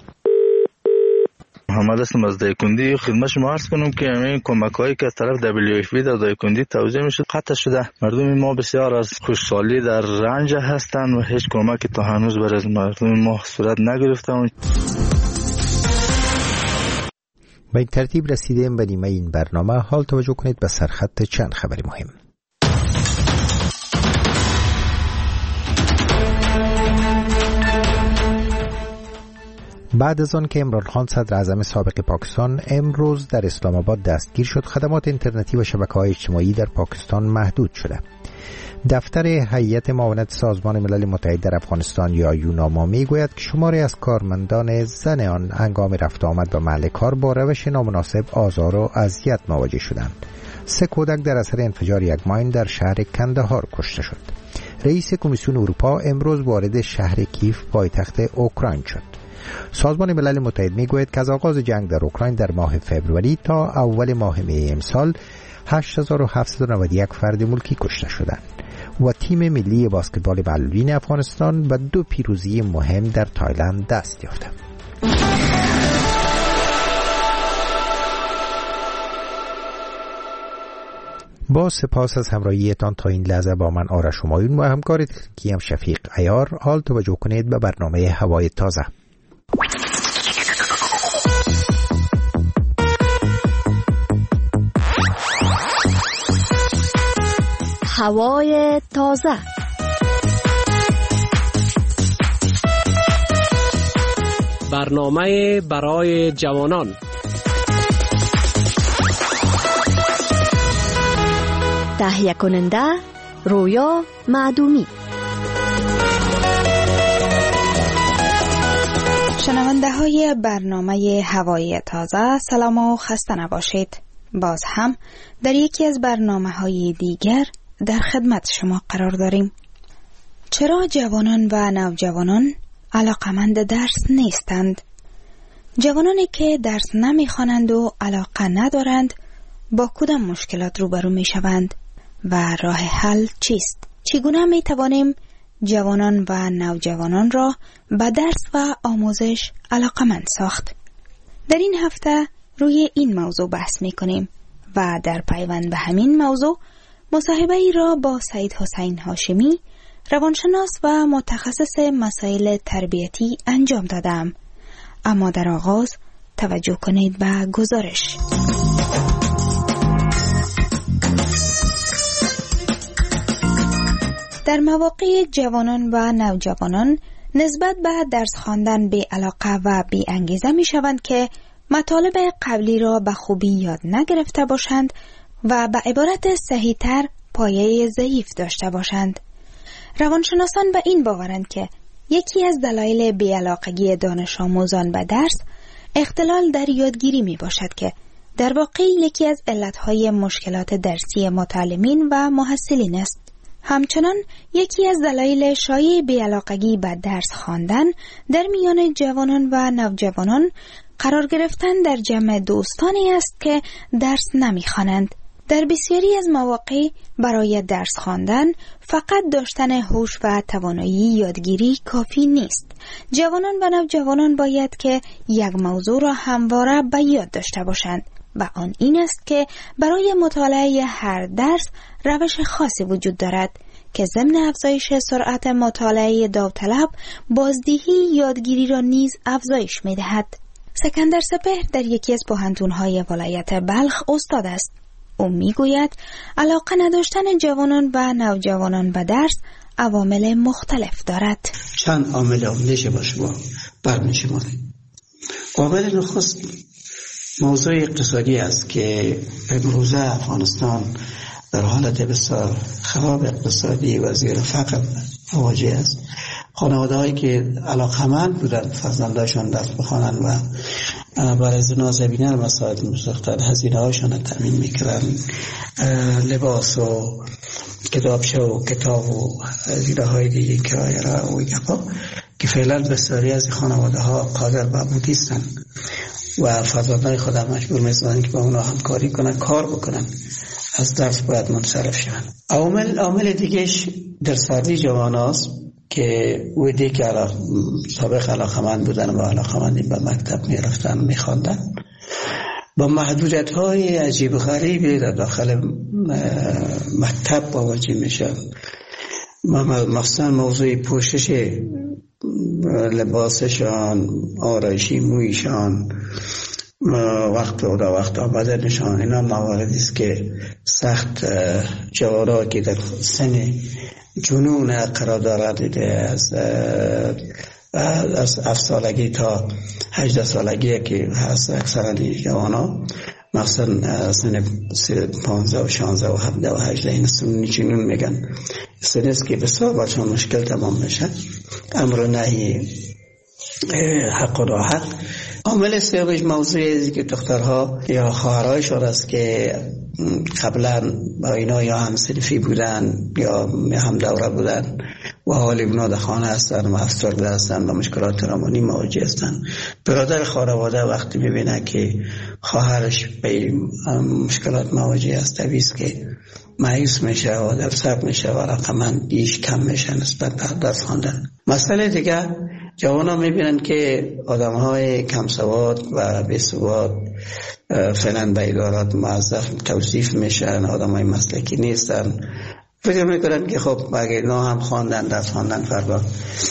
محمد هستم از دایکندی. خدمت شما عرض کنم که همین کمک‌هایی که از طرف WFP در دایکندی توزیع میشه قطع شده. مردم ما بسیار از خوشحالی در رنج هستند و هیچ کمکی تا هنوز برای مردم ما صورت نگرفته. با این ترتیب رسیدیم به نیمه این برنامه. حال توجه کنید به سرخط چند خبر مهم. بعد از آن که عمران خان صدر اعظم سابق پاکستان امروز در اسلام آباد دستگیر شد، خدمات اینترنتی و شبکه‌های اجتماعی در پاکستان محدود شده. دفتر هیئت معاونت سازمان ملل متحد در افغانستان یا یوناما میگوید که شماری از کارمندان زن آن هنگام رفت آمد به محل کار با روش نامناسب آزار و اذیت مواجه شدند. 3 کودک در اثر انفجار یک ماین در شهر کندهار کشته شد. رئیس کمیسیون اروپا امروز وارد شهر کیف پایتخت اوکراین شد. سازمان ملل متحد میگوید که از آغاز جنگ در اوکراین در ماه فوریه تا اول ماه می امسال 8791 فرد ملکی کشته شدند و تیم ملی بسکتبال معلولین افغانستان به 2 پیروزی مهم در تایلند دست یافت. با سپاس از همراهیتان تا این لحظه با من آرش همایون و همکار تکنیکی شفیق عیار. حال توجه کنید به برنامه هوای تازه. هوای تازه. برنامه برای جوانان. تهیه کننده رویا معدومی. شنونده های برنامه هوای تازه، سلام و خسته نباشید. باز هم در یکی از برنامه های دیگر در خدمت شما قرار داریم. چرا جوانان و نوجوانان علاقمند درس نیستند؟ جوانانی که درس نمیخوانند و علاقه ندارند با کدام مشکلات روبرو می شوند و راه حل چیست؟ چگونه می توانیم جوانان و نوجوانان را به درس و آموزش علاقمند ساخت؟ در این هفته روی این موضوع بحث می کنیم و در پیوند به همین موضوع مصاحبه ای را با سعید حسین هاشمی، روانشناس و متخصص مسائل تربیتی انجام دادم. اما در آغاز توجه کنید به گزارش. در مواقع جوانان و نوجوانان نسبت به درس خواندن بی علاقه و بی انگیزه می شوند که مطالب قبلی را به خوبی یاد نگرفته باشند و به عبارت صحیح تر پایه ضعیف داشته باشند. روانشناسان به این باورند که یکی از دلایل بی‌علاقگی دانش آموزان به درس اختلال در یادگیری می باشد که در واقع یکی از علتهای مشکلات درسی متعلمین و محصلین است. همچنان یکی از دلایل شایع بی‌علاقگی به درس خواندن در میان جوانان و نوجوانان قرار گرفتن در جمع دوستانی است که درس نمی‌خوانند. در بسیاری از مواقع برای درس خواندن فقط داشتن هوش و توانایی یادگیری کافی نیست. جوانان و نوجوانان باید که یک موضوع را همواره به یاد داشته باشند و آن این است که برای مطالعه هر درس روش خاصی وجود دارد که ضمن افزایش سرعت مطالعه داوطلب بازدهی یادگیری را نیز افزایش می‌دهد. سکندر سپهر در یکی از پوهنتون‌های ولایت بلخ استاد است. او میگوید علاقه نداشتن جوانان و نوجوانان به درس عوامل مختلف دارد. چند عامل میشه با شما برمی‌شماریم. عامل نخست موضوع اقتصادی است که امروزه افغانستان در حالت بسیار خراب اقتصادی و زیر فقر مواجه است. خانواده هایی که علاقمند بودن فرزنداشون درس بخوانن و برای از نازبینان مسائل مستقطن هزینه هاشون تامین میکردن، لباس و کتاب و هزینه های دیگه کرایه را و گپا که فعلا بسیاری از خانواده ها قادر به بودیستن و فرزندان خودم مجبور می‌سازن که با اونا همکاری کنن، کار بکنن، از درس باید منصرف شون. عامل دیگهش در سردی جواناست که ویدی که سابق علاقمند بودن و علاقمندی به مکتب میرفتن میخواندن با محدودیت های عجیب غریبی در داخل مکتب مواجه میشن. مخصوصا موضوع پوشش لباسشان، آرایشی مویشان، وقت آمدنشان، اینا مواردی است که سخت جوانان که در سن جنون قرار دارد، از 7 سالگی تا 18 سالگی که هست اکثرا جوانان، مثلا سن 15 و 16 و 17 و 18 این سن جنون میگن، سن است که بسیار برشان مشکل تمام میشه، امر و نهی، حق و ناحق. عامل سومش موضوعی که دخترها یا خواهرایشان است که قبلا با اینا یا هم صنفی بودن یا هم دوره بودن و حالی اونا در خانه هستن و افسرده هستن و مشکلات روانی مواجه هستن. برادر خانواده وقتی میبینه که خواهرش به مشکلات مواجه است، طبیعیست که مایوس میشه و درسب میشه و رقمندیش کم میشه نسبت به درس خواندن. مسئله دیگه، جوانا میبینن که آدم های کم سواد و بی سواد فعلا به ادارات موظف توصیف میشن، آدم های مسلکی نیستن، فکر میکنن که خب اگه اینا هم خواندن درس خواندن فردا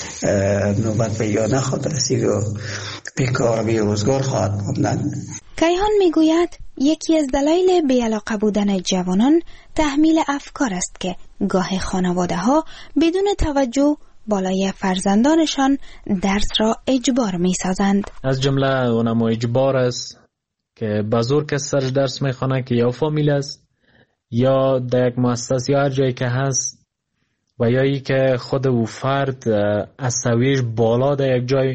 نوبت به یا نخواهد رسید و بیکار بی روزگار خواهد بودن. کیهان میگوید یکی از دلایل بی‌علاقه بودن جوانان تحمیل افکار است که گاه خانواده ها بدون توجه بالای فرزندانشان درس را اجبار می سازند. از جمله اونم اجبار است که بزرگ کس سرش درس می خوانه که یا فامیل است یا در یک مؤسسه یا هر جایی که هست و یا ای که خود او فرد از سویش بالا در یک جای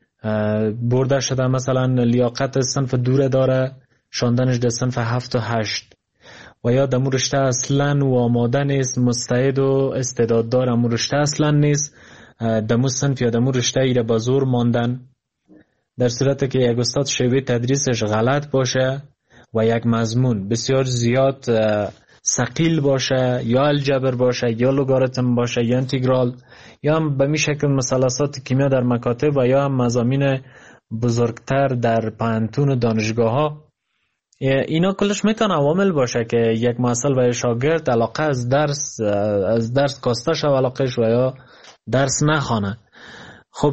برده شده، مثلا لیاقت صنف دوره داره، شاندنش در صنف 7 و 8 و یا دمو رشته اصلا و آماده نیست، مستعد و استعداد داره، دمو رشته اصلا نیست، دمو صنف یا دمو رشته ایره با زور ماندن، در صورت که یک استاد شیوه تدریسش غلط باشه و یک مضمون بسیار زیاد ثقیل باشه، یا الجبر باشه یا لوگاریتم باشه یا انتگرال یا هم به می شکل مثلثات کیمیا در مکاتب و یا هم مضامین بزرگتر در پانتون و دانشگاه ها، اینا کلش میتونه عوامل باشه که یک مسئله برای شاگرد علاقه از درس کاسته شو علاقهش و یا درس نخوانه. خب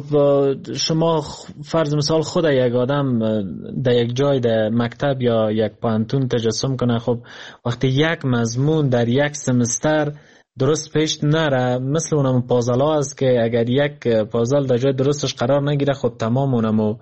شما فرض مثال خود یک آدم در یک جای در مکتب یا یک پانتون تجسم کنه، خب وقتی یک مضمون در یک سمستر درست پیش نره، مثل اونم پازل ها است که اگر یک پازل در جای درستش قرار نگیره خب تمام اونم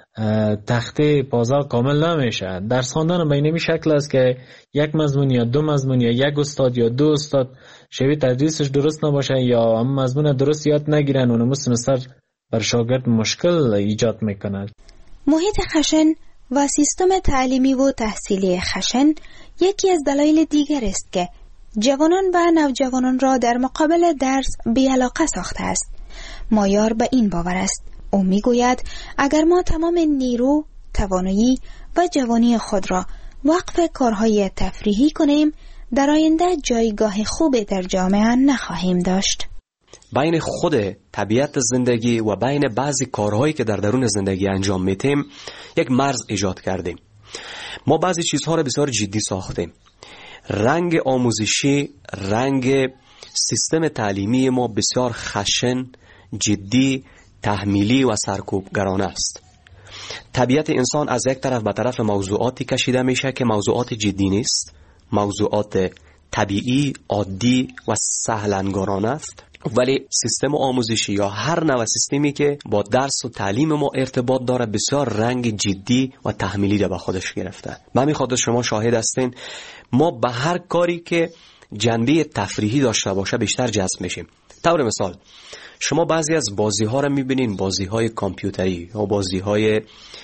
تخته پازل کامل نمیشه. درس خواندن به این شکل است که یک مضمون یا دو مضمون یا یک استاد یا دو استاد شیوه تدریسش درست نباشه یا هم مضمون درست یاد نگیرن، اونم سمستر بر شاگرد مشکل ایجاد میکند. محیط خشن و سیستم تعلیمی و تحصیلی خشن یکی از دلایل دیگر است که جوانان و نوجوانان را در مقابل درس بی‌علاقه ساخته است. مایار به این باور است. او میگوید اگر ما تمام نیرو، توانایی و جوانی خود را وقف کارهای تفریحی کنیم، در آینده جایگاه خوبی در جامعه نخواهیم داشت. بین خود طبیعت زندگی و بین بعضی کارهایی که در درون زندگی انجام میتیم یک مرز ایجاد کردیم. ما بعضی چیزها را بسیار جدی ساختیم. رنگ آموزشی، رنگ سیستم تعلیمی ما بسیار خشن، جدی، تحمیلی و سرکوبگرانه است. طبیعت انسان از یک طرف به طرف موضوعاتی کشیده میشه که موضوعات جدی نیست، موضوعات طبیعی، عادی و سهلنگارانه است، ولی سیستم آموزشی یا هر نوع سیستمی که با درس و تعلیم ما ارتباط داره بسیار رنگ جدی و تحمیلی را به خودش گرفته. به همین خاطر شما شاهد هستین ما به هر کاری که جنبه تفریحی داشته باشه بیشتر جذب میشیم. طور مثال شما بعضی از بازی ها را میبینین، بازی های کامپیوتری یا بازی های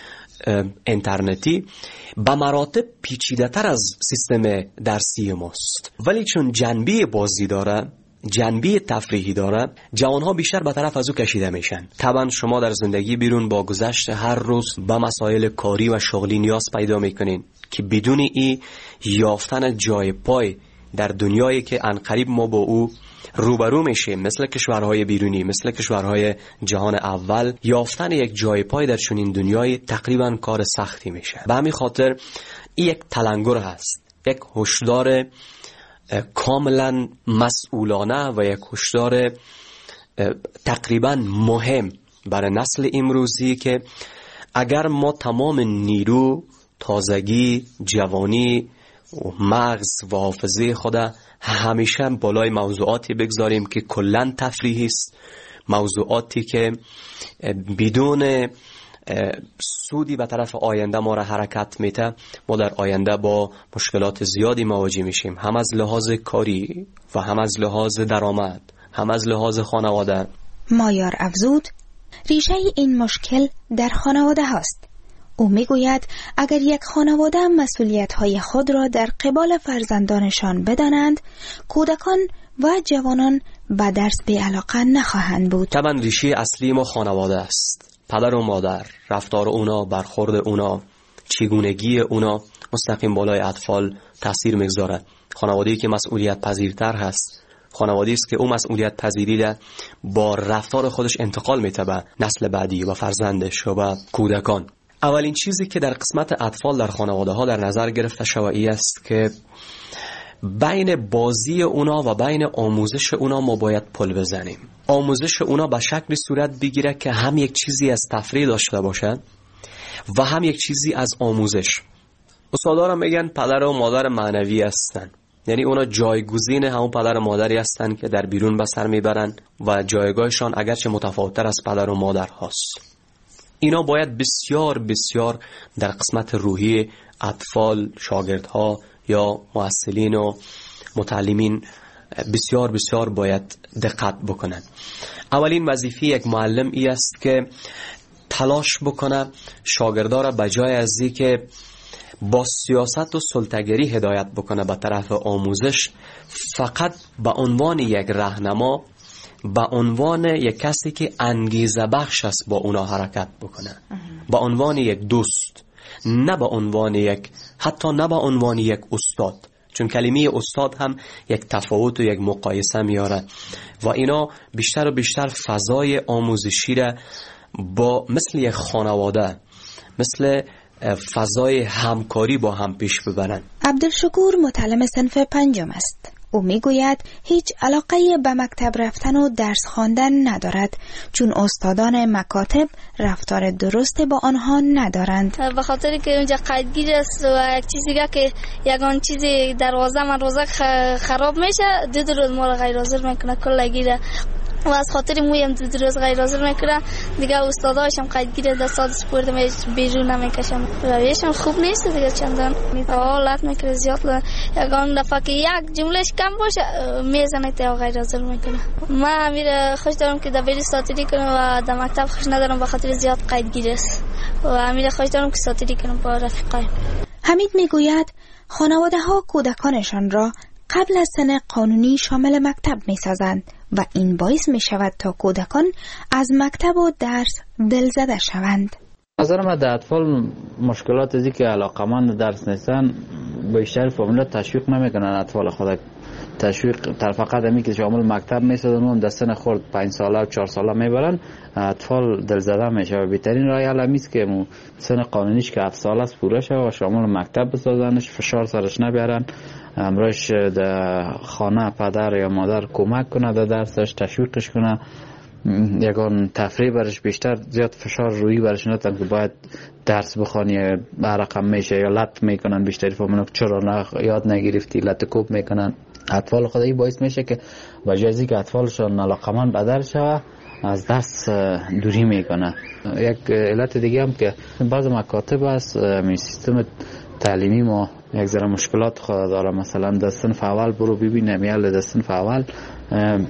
اینترنتی به مراتب پیچیده تر از سیستم درسی ماست، ولی چون جنبه بازی داره، جنبه تفریحی داره، جوانها بیشتر به طرف از او کشیده میشن. طبعا شما در زندگی بیرون با گذشت هر روز به مسائل کاری و شغلی نیاز پیدا میکنین که بدون ای یافتن جای پای در دنیایی که عنقریب ما با او روبرو میشیم، مثل کشورهای بیرونی، مثل کشورهای جهان اول، یافتن یک جای پای در چنین دنیای تقریبا کار سختی میشه. به همین خاطر این یک تلنگر هست، یک هشدار کاملا مسئولانه و یک هشدار تقریبا مهم برای نسل امروزی که اگر ما تمام نیرو، تازگی، جوانی، مغز و حافظه خود همیشه بالای موضوعاتی بگذاریم که کلن تفریحی است، موضوعاتی که بدون سودی به طرف آینده ما را حرکت میده، ما در آینده با مشکلات زیادی مواجه میشیم، هم از لحاظ کاری و هم از لحاظ درآمد، هم از لحاظ خانواده. مایار افزود ریشه این مشکل در خانواده هاست. او میگوید اگر یک خانواده مسئولیت‌های خود را در قبال فرزندانشان بدانند، کودکان و جوانان به درس بی‌علاقه نخواهند بود. طبعا ریشه اصلی ما خانواده است. پدر و مادر، رفتار اونا، برخورد اونا، چگونگی اونا مستقیم بالای اطفال تاثیر میگذاره. خانواده‌ای که مسئولیت پذیرتر هست، خانواده‌ای است که اون مسئولیت پذیری را با رفتار خودش انتقال میده به نسل بعدی و فرزندش و به کودکان. اولین چیزی که در قسمت اطفال در خانواده ها در نظر گرفته شده است که بین بازی اونا و بین آموزش اونا ما باید پل بزنیم. آموزش اونا به شکلی صورت بگیره که هم یک چیزی از تفریح داشته باشه و هم یک چیزی از آموزش. استادارا میگن پدر و مادر معنوی هستن، یعنی اونا جایگزین همون پدر و مادری هستن که در بیرون به سر میبرن و جایگاهشان اگرچه متفاوت‌تر از پدر و مادر هست. اینا باید بسیار بسیار در قسمت روحی اطفال، شاگردها یا معلمین و متعلمین بسیار بسیار باید دقت بکنن. اولین وظیفه یک معلم ای است که تلاش بکنه شاگردا را بجای از اینکه با سیاست و سلطه‌گری هدایت بکنه به طرف آموزش، فقط به عنوان یک راهنما، به عنوان یک کسی که انگیزه بخش است با اونا حرکت بکنه، به عنوان یک دوست، نه به عنوان یک، حتی نه به عنوان یک استاد، چون کلمه استاد هم یک تفاوت و یک مقایسه میاره و اینا بیشتر و بیشتر فضای آموزشی را با مثل یک خانواده، مثل فضای همکاری با هم پیش ببرن. عبدالشکور متعلم صنف 5 است. او میگوید هیچ علاقه به مکتب رفتن و درس خواندن ندارد، چون استادان مکاتب رفتار درست با آنها ندارند. به خاطر که اونجا قیدگیر است و یک چیزی که یگان چیزی دروازه من روزه خراب میشه، 2 روز ما رو غیر حاضر میکنه کلگیره و از خاطر مویم 2 روز غیر حاضر میکنه دیگه. استاداشم قیدگیر دستات سپورت بیرون نمیکشم، رویشم خوب نیست دیگه، چندان حالت میکنه زیاد. یگان دفعه که یک جملهش کم باشه میزنه تا غیر حاضر میکنه. من امیر خوش دارم که دبیر ساتیری کنم و در مکتب خوش ندارم به خاطر زیاد قیدگیر است و امیر خوش دارم که ساتیری کنم با رفیقایم. حمید میگوید خانواده ها کودکانشان را قبل از سن قانونی شامل مکتب میسازند و این باعث می شود تا کودکان از مکتب و درس دلزده شوند. نظر من در اطفال مشکلات ازی که علاقمند درس نیستن بیشتر فامیلا تشویق نمیکنن اطفال خود. تشویق فقط همی که شامل مکتب میسازن و در سن خورد 5 ساله و 4 ساله میبرن، اطفال دلزده میشه و بهترین راه حل همیست که سن قانونیش که 7 ساله است پوره شه و شامل مکتب بسازنش، فشار سرش نبیارن، امروش در خانه پدر یا مادر کمک کنه در درسش، تشویقش کنه، یگان تفریح برش بیشتر، زیاد فشار روی برش ندن که باید درس بخوانی برقم میشه یا لط میکنن بیشتری فهمونو چرا یاد نگرفتی، لط کوب میکنن اطفال خودی. باعث میشه که وجازی که اطفالشون علاقمند بدر شوه از درس دوری میکنه. یک علت دیگه هم که بعض مکاتب هست می سیستم تعلیمی ما یک ذره مشکلات خود داره. مثلا در صنف اول برو ببینم یا در صنف اول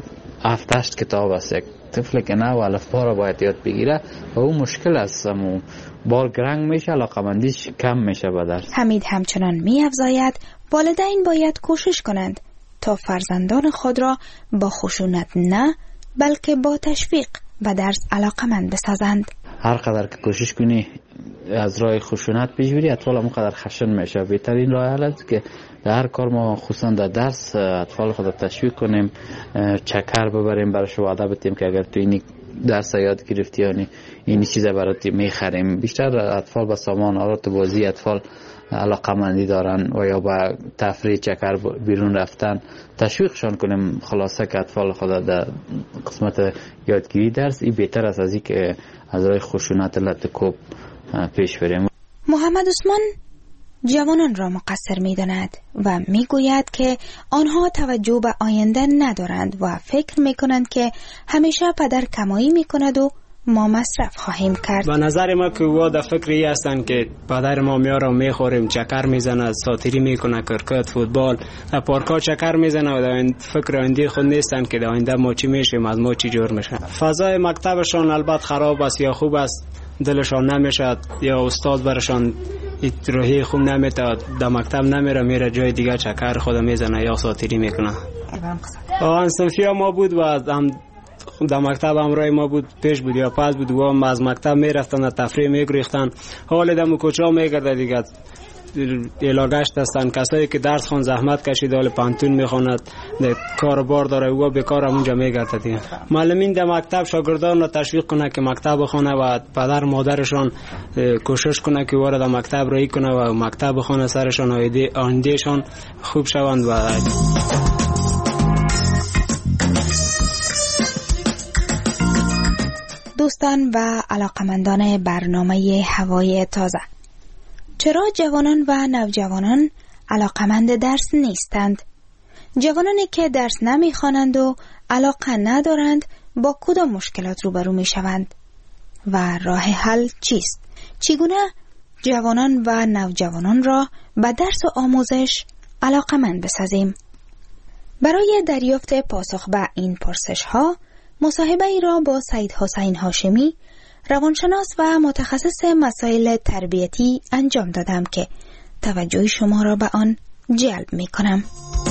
7-8 کتاب است. یک طفل که نه الفبا را باید یاد بگیره و اون مشکل است، بار گرنگ میشه، علاقمندیش کم میشه به درس. حمید همچنان می‌افزاید والدین باید کوشش کنند تا فرزندان خود را با خشونت نه بلکه با تشویق به درس علاقمند بسازند. هر قدر که کوشش کنی از راه خشونت پیش بری، اطفال هم قدر خشن میشه. بهترین راه حل است که در هر کار ما خصوصا در درس اطفال خود تشویق کنیم، چکر ببریم، براش وعده بدیم که اگر تو این درس یاد گرفتی یعنی این چیزا برات میخریم. بیشتر اطفال با سامان آلات بازی اطفال علاقمندی دارن و یا با تفریح چکر بیرون رفتن تشویقشان کنیم. خلاصه که اطفال خود در قسمت یادگیری درس این بهتر است از این که از راه خشونت لطکوب پیش بریم. محمد عثمان جوانان را مقصر می داند و می گوید که آنها توجه به آینده ندارند و فکر می کنند که همیشه پدر کمایی می کند و ما مصرف خواهیم کرد. به نظر ما که او در فکری هستند که پدر ما میاره و میخوریم، چکر میزنه، ساتیری میکنه، کرکت، فوتبال، در پارکا چکر میزنه و در فکر آینده خود نیستند که در آینده ما چی میشیم، از ما چی جور میشه. فضای مکتبشان البته خراب است یا خوب است، دلشان نمیشه یا استاد برشان راهی خوب نمیده، در مکتب نمیره، میره جای دیگه چکر خود میزنه یا ساتیری میکنه. آن صنفی ما بود و هم در مکتب همراه ما بود، پیش بود یا پس بود و هم از مکتب میرفتن تفریح میگریختن. حال دم کوچا میگرده دیگه علاقه‌اش هستن. کسایی که درس خون زحمت کشید حال پانتون میخواند، کاربار داره و بیکار اونجا میگرده دیگه. معلمین در مکتب شاگردان را تشویق کنه که مکتب بخونه و پدر مادرشان کوشش کنه که وارد مکتب رایی کنه و مکتب بخونه، سرشان آیندهشان خوب شوند. و دوستان و علاقمندان برنامه هوای تازه، چرا جوانان و نوجوانان علاقمند درس نیستند؟ جوانانی که درس نمیخوانند و علاقه ندارند با کدام مشکلات روبرو میشوند و راه حل چیست؟ چگونه جوانان و نوجوانان را به درس و آموزش علاقمند بسازیم؟ برای دریافت پاسخ به این پرسش ها مصاحبه ای را با سید حسین هاشمی، روانشناس و متخصص مسائل تربیتی انجام دادم که توجه شما را به آن جلب می کنم.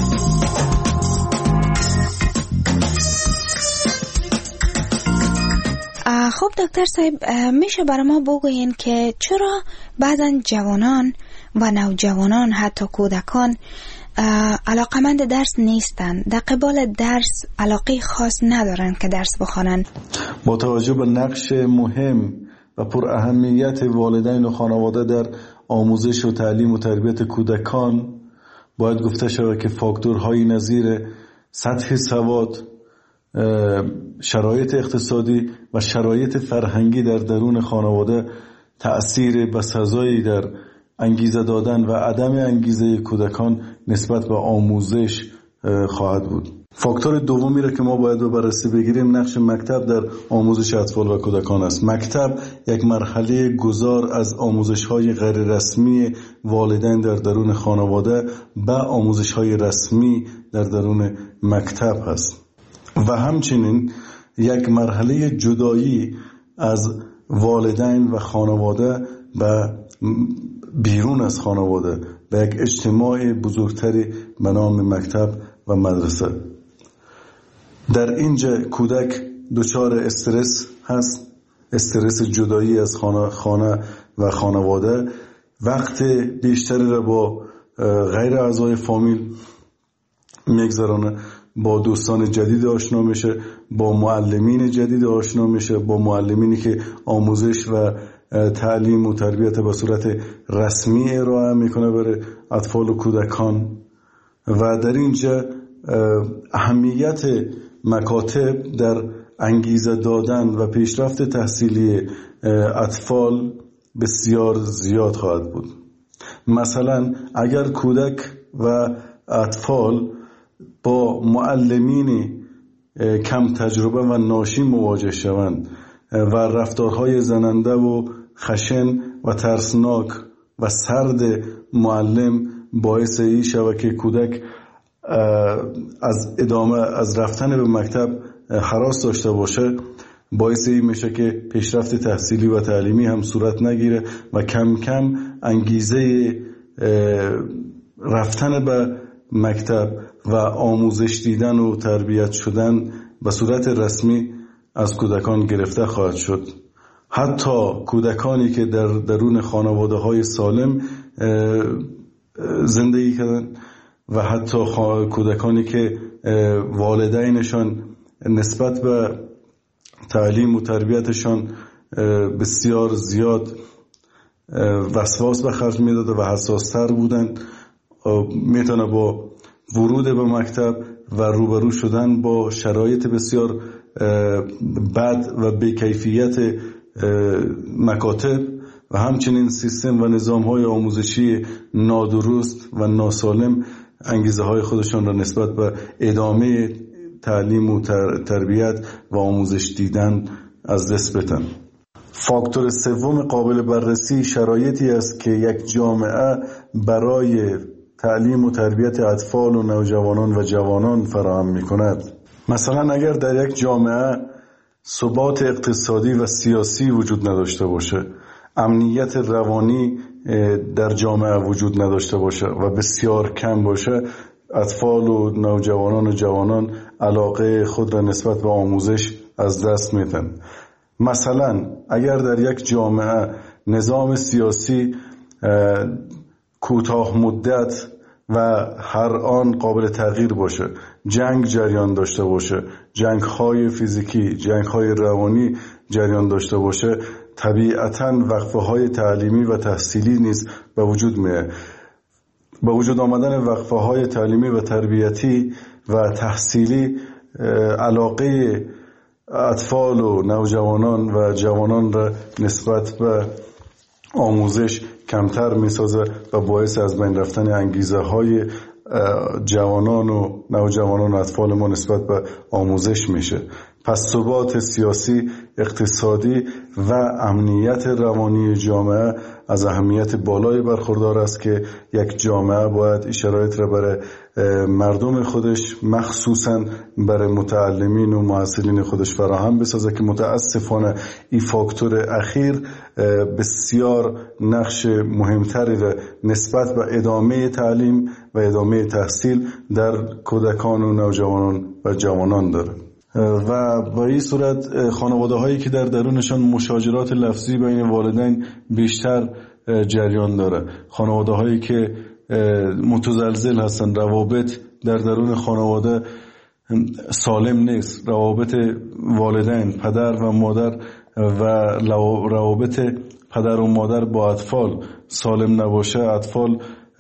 خب دکتر صاحب، میشه برای ما بگوین که چرا بعضا جوانان و نوجوانان حتی کودکان علاقمند درس نیستند، در قبال درس علاقه خاص ندارند که درس بخوانند؟ با توجه به نقش مهم و پر اهمیت والدین و خانواده در آموزش و تعلیم و تربیت کودکان، باید گفته شود که فاکتورهای نظیر سطح سواد، شرایط اقتصادی و شرایط فرهنگی در درون خانواده تأثیر بسزایی در انگیزه دادن و عدم انگیزه کودکان نسبت به آموزش خواهد بود. فاکتور دومی را که ما باید به بررسی بگیریم نقش مکتب در آموزش اطفال و کودکان است. مکتب یک مرحله گذار از آموزش‌های غیر رسمی والدین در درون خانواده به آموزش‌های رسمی در درون مکتب است و همچنین یک مرحله جدایی از والدین و خانواده به بیرون از خانواده به یک اجتماع بزرگتری به نام مکتب و مدرسه. در اینجا کودک دچار استرس هست، استرس جدایی از خانه و خانواده، وقت بیشتری را با غیر اعضای فامیل میگذرانه، با دوستان جدید آشنا میشه، با معلمین جدید آشنا میشه، با معلمینی که آموزش و تعلیم و تربیت به صورت رسمی ارائه میکنه برای اطفال و کودکان. و در اینجا اهمیت مکاتب در انگیزه دادن و پیشرفت تحصیلی اطفال بسیار زیاد خواهد بود. مثلا اگر کودک و اطفال با معلمین کم تجربه و ناشی مواجه شوند و رفتارهای زننده و خشن و ترسناک و سرد معلم باعث این شود که کودک از رفتن به مکتب هراس داشته باشه باعث این میشه که پیشرفت تحصیلی و تعلیمی هم صورت نگیره و کم کم انگیزه رفتن به مکتب و آموزش دیدن و تربیت شدن به صورت رسمی از کودکان گرفته خواهد شد. حتی کودکانی که در درون خانواده‌های سالم زندگی کردن و حتی کودکانی که والدینشان نسبت به تعلیم و تربیتشان بسیار زیاد وسواس به خرج میداد و حساستر بودن، میتونه با ورود به مکتب و روبرو شدن با شرایط بسیار بد و بی‌کیفیت مکاتب و همچنین سیستم و نظام‌های آموزشی نادرست و ناسالم انگیزه های خودشان را نسبت به ادامه تعلیم و تربیت و آموزش دیدن از دست بدن. فاکتور سوم قابل بررسی شرایطی است که یک جامعه برای تعلیم و تربیت اطفال و نوجوانان و جوانان فراهم می‌کند. مثلا اگر در یک جامعه ثبات اقتصادی و سیاسی وجود نداشته باشه، امنیت روانی در جامعه وجود نداشته باشه و بسیار کم باشه، اطفال و نوجوانان و جوانان علاقه خود را نسبت به آموزش از دست میدن. مثلا اگر در یک جامعه نظام سیاسی کوتاه مدت و هر آن قابل تغییر باشه، جنگ جریان داشته باشه، جنگ‌های فیزیکی، جنگ‌های روانی جریان داشته باشه، طبیعتاً وقفه‌های تعلیمی و تحصیلی نیز به وجود میاد. با وجود آمدن وقفه‌های تعلیمی و تربیتی و تحصیلی، علاقه اطفال و نوجوانان و جوانان را نسبت به آموزش کمتر می‌سازه و باعث از بین رفتن انگیزه‌های جوانان و نوجوانان و اطفال ما نسبت به آموزش میشه. پس ثبات سیاسی، اقتصادی و امنیت روانی جامعه از اهمیت بالایی برخوردار است که یک جامعه باید این شرایط را برای مردم خودش، مخصوصاً برای متعلمین و محصلین خودش فراهم بسازه که متاسفانه این فاکتور اخیر بسیار نقش مهمتری را نسبت به ادامه تعلیم و ادامه تحصیل در کودکان و نوجوانان و جوانان داره. و با این صورت خانواده هایی که در درونشان مشاجرات لفظی بین والدین بیشتر جریان داره، خانواده هایی که متزلزل هستن، روابط در درون خانواده سالم نیست، روابط والدین، پدر و مادر و روابط پدر و مادر با اطفال سالم نباشه، اطفال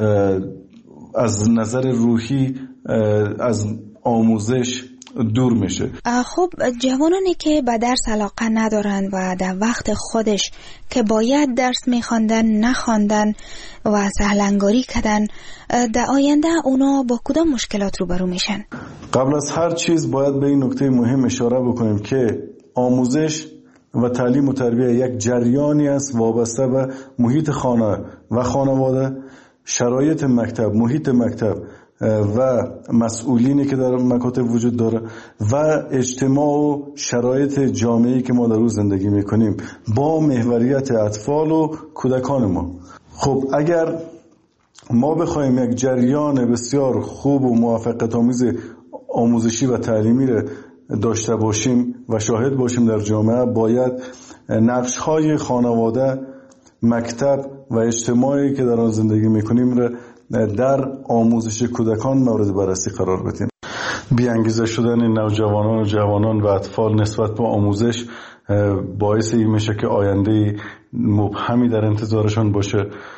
از نظر روحی از آموزش دور میشه. خب جوانانی که به درس علاقه ندارند و در وقت خودش که باید درس میخواندن نخواندن و سهلنگاری کردن، در آینده اونا با کدام مشکلات روبرو میشن؟ قبل از هر چیز باید به این نکته مهم اشاره بکنیم که آموزش و تعلیم و تربیت یک جریانی است وابسته به محیط خانه و خانواده، شرایط مکتب، محیط مکتب و مسئولینی که در مکاتب وجود داره و اجتماع و شرایط جامعه‌ای که ما در روز زندگی میکنیم با محوریت اطفال و کودکان ما. خب اگر ما بخوایم یک جریان بسیار خوب و موفقیت‌آمیز آموزشی و تعلیمی را داشته باشیم و شاهد باشیم در جامعه، باید نقش‌های خانواده، مکتب و اجتماعی که در آن زندگی میکنیم را در آموزش کودکان مورد بررسی قرار بدیم. بی‌انگیزه شدن نوجوانان و جوانان و اطفال نسبت به آموزش باعث این میشه که آینده مبهمی در انتظارشان باشه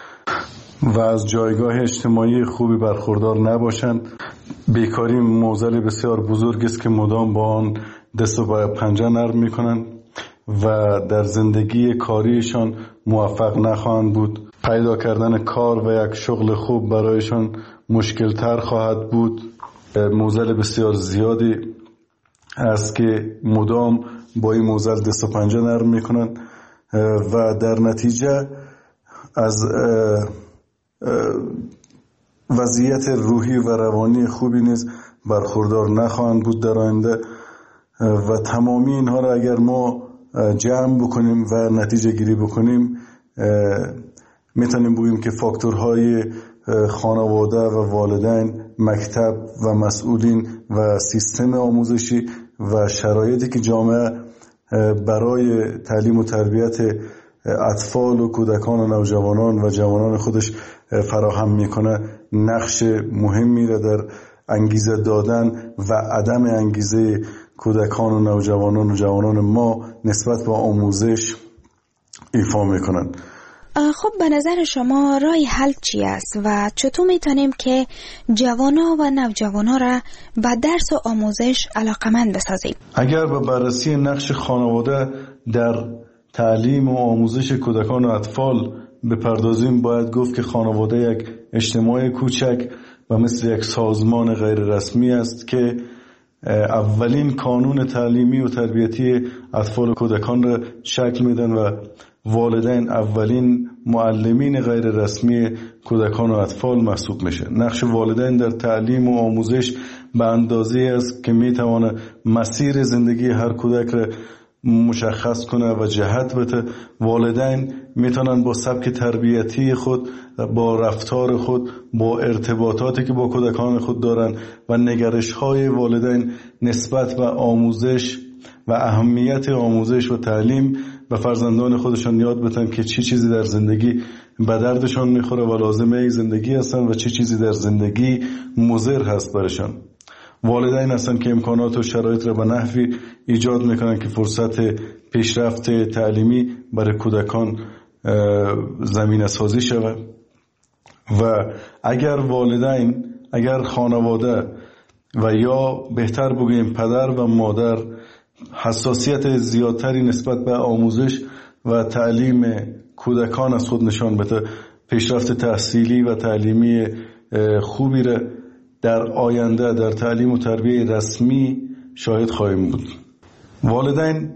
و از جایگاه اجتماعی خوبی برخوردار نباشند. بیکاری معضل بسیار بزرگ است که مدام با آن دست و پنجه نرم میکنند و در زندگی کاریشان موفق نخواهند بود. پیدا کردن کار و یک شغل خوب برایشان مشکل تر خواهد بود. معضل بسیار زیادی است که مدام با این معضل دست و پنجه نرم میکنند و در نتیجه از وضعیت روحی و روانی خوبی نیز برخوردار نخواهند بود در آینده و تمامی اینها را اگر ما جمع بکنیم و نتیجه گیری بکنیم میتونیم بگیم که فاکتورهای خانواده و والدین، مکتب و مسئولین و سیستم آموزشی و شرایطی که جامعه برای تعلیم و تربیت اطفال و کودکان و نوجوانان و جوانان خودش فراهم میکنه نقش مهمی را در انگیزه دادن و عدم انگیزه کودکان و نوجوانان و جوانان ما نسبت به آموزش ایفا میکنن. خب به نظر شما راه حل چی است و چطور میتونیم که جوانا و نوجوانا را به درس و آموزش علاقمند بسازیم؟ اگر به بررسی نقش خانواده در تعلیم و آموزش کودکان و اطفال بپردازیم، باید گفت که خانواده یک اجتماع کوچک و مثل یک سازمان غیر رسمی است که اولین کانون تعلیمی و تربیتی اطفال و کودکان را شکل میدن و والدین اولین معلمین غیر رسمی کودکان و اطفال محسوب میشه. نقش والدین در تعلیم و آموزش به اندازه است که میتونه مسیر زندگی هر کودک را مشخص کنه و جهت بده. والدین میتونن با سبک تربیتی خود، با رفتار خود، با ارتباطاتی که با کودکان خود دارن و نگرش های والدین نسبت به آموزش و اهمیت آموزش و تعلیم و فرزندان خودشان یاد بدن که چی چیزی در زندگی به دردشان میخوره و لازمه زندگی هستن و چی چیزی در زندگی مضر هست برشان. والدین هستن که امکانات و شرایط را به نحوی ایجاد میکنن که فرصت پیشرفت تعلیمی برای کودکان زمینه سازی شود و اگر والدین، اگر خانواده و یا بهتر بگوییم پدر و مادر حساسیت زیادتری نسبت به آموزش و تعلیم کودکان از خود نشان بده، پیشرفت تحصیلی و تعلیمی خوبی را در آینده در تعلیم و تربیت رسمی شاهد خواهیم بود. والدین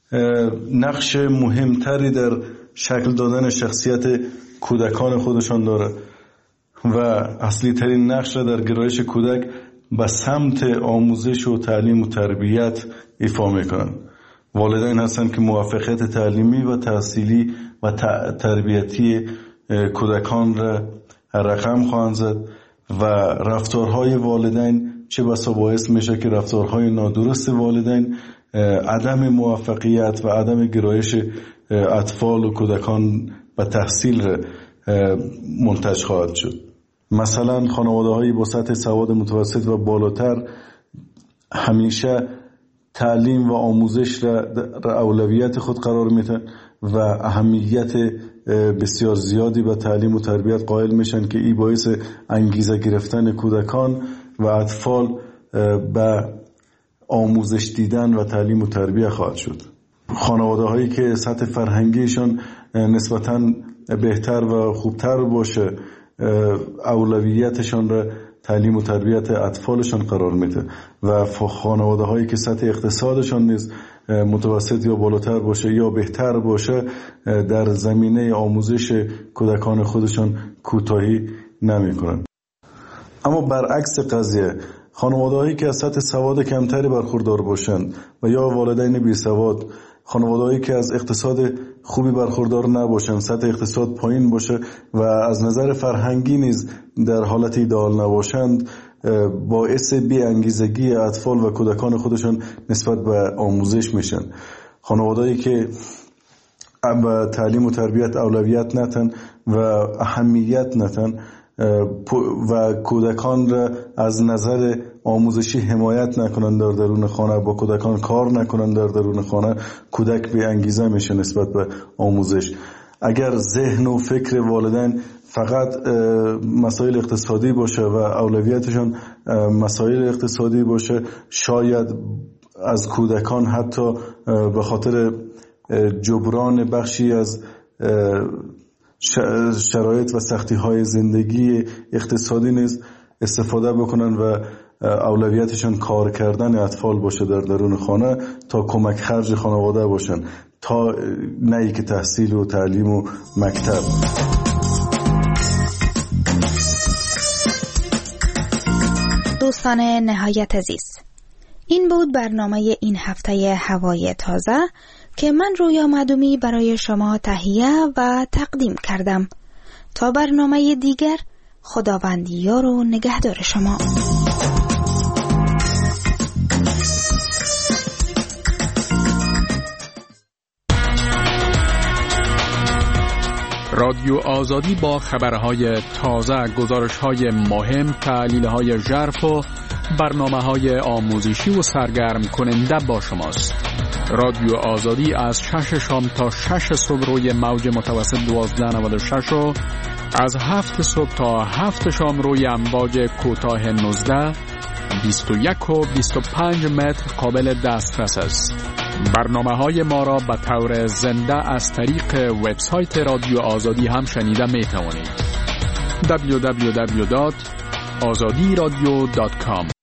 نقش مهمتری در شکل دادن شخصیت کودکان خودشان داره و اصلی ترین نقش را در گرایش کودک به سمت آموزش و تعلیم و تربیت ایفا میکنن. والدین هستند که موفقیت تعلیمی و تحصیلی و تربیتی کودکان را رقم خواهند زد و رفتارهای والدین چه بسا باعث میشه که رفتارهای نادرست والدین عدم موفقیت و عدم گرایش اطفال و کودکان به تحصیل را منتج خواهد شد. مثلا خانواده‌هایی با سطح سواد متوسط و بالاتر همیشه تعلیم و آموزش را اولویت خود قرار میدن و اهمیت بسیار زیادی به تعلیم و تربیت قائل میشن که این باعث انگیزه گرفتن کودکان و اطفال به آموزش دیدن و تعلیم و تربیت خواهد شد. خانواده‌هایی که سطح فرهنگیشان نسبتاً بهتر و خوبتر باشه اولویتشان را تعلیم و تربیت اطفالشان قرار میده و خانواده هایی که سطح اقتصادشان نیز متوسط یا بالاتر باشه یا بهتر باشه در زمینه آموزش کودکان خودشان کوتاهی نمی کنند. اما برعکس قضیه خانواده هایی که از سطح سواد کمتری برخوردار باشند و یا والدین بی سواد، خانواده‌ای که از اقتصاد خوبی برخوردار نباشند، سطح اقتصاد پایین باشه و از نظر فرهنگی نیز در حالت ایدئال نباشند، باعث بی‌انگیزگی اطفال و کودکان خودشان نسبت به آموزش میشن. خانواده‌ای که به تعلیم و تربیت اولویت ندن و اهمیت ندن و کودکان را از نظر آموزشی حمایت نکنند در درون خانه، با کودکان کار نکنند در درون خانه، کودک بی انگیزه میشه نسبت به آموزش. اگر ذهن و فکر والدین فقط مسائل اقتصادی باشه و اولویتشون مسائل اقتصادی باشه، شاید از کودکان حتی به خاطر جبران بخشی از شرایط و سختی های زندگی اقتصادی نیز استفاده بکنن و اولویتشان کار کردن اطفال باشه در درون خانه تا کمک خرج خانواده باشن، تا نه که تحصیل و تعلیم و مکتب. دوستان نهایت عزیز، این بود برنامه این هفته هوای تازه که من رویا معدومی برای شما تهیه و تقدیم کردم. تا برنامه دیگر، خداوند یار و نگهدار شما. رادیو آزادی با خبرهای تازه، گزارش‌های مهم، تحلیل‌های ژرف و برنامه‌های آموزشی و سرگرم کننده با شماست. رادیو آزادی از 6 شام تا 6 صبح روی موج متوسط 1296 و از 7 صبح تا 7 شام روی امواج کوتاه 19، 21 و 25 متر قابل دسترس است. برنامه‌های ما را به طور زنده از طریق وبسایت رادیو آزادی هم شنیده می‌توانید. www.azadiradio.com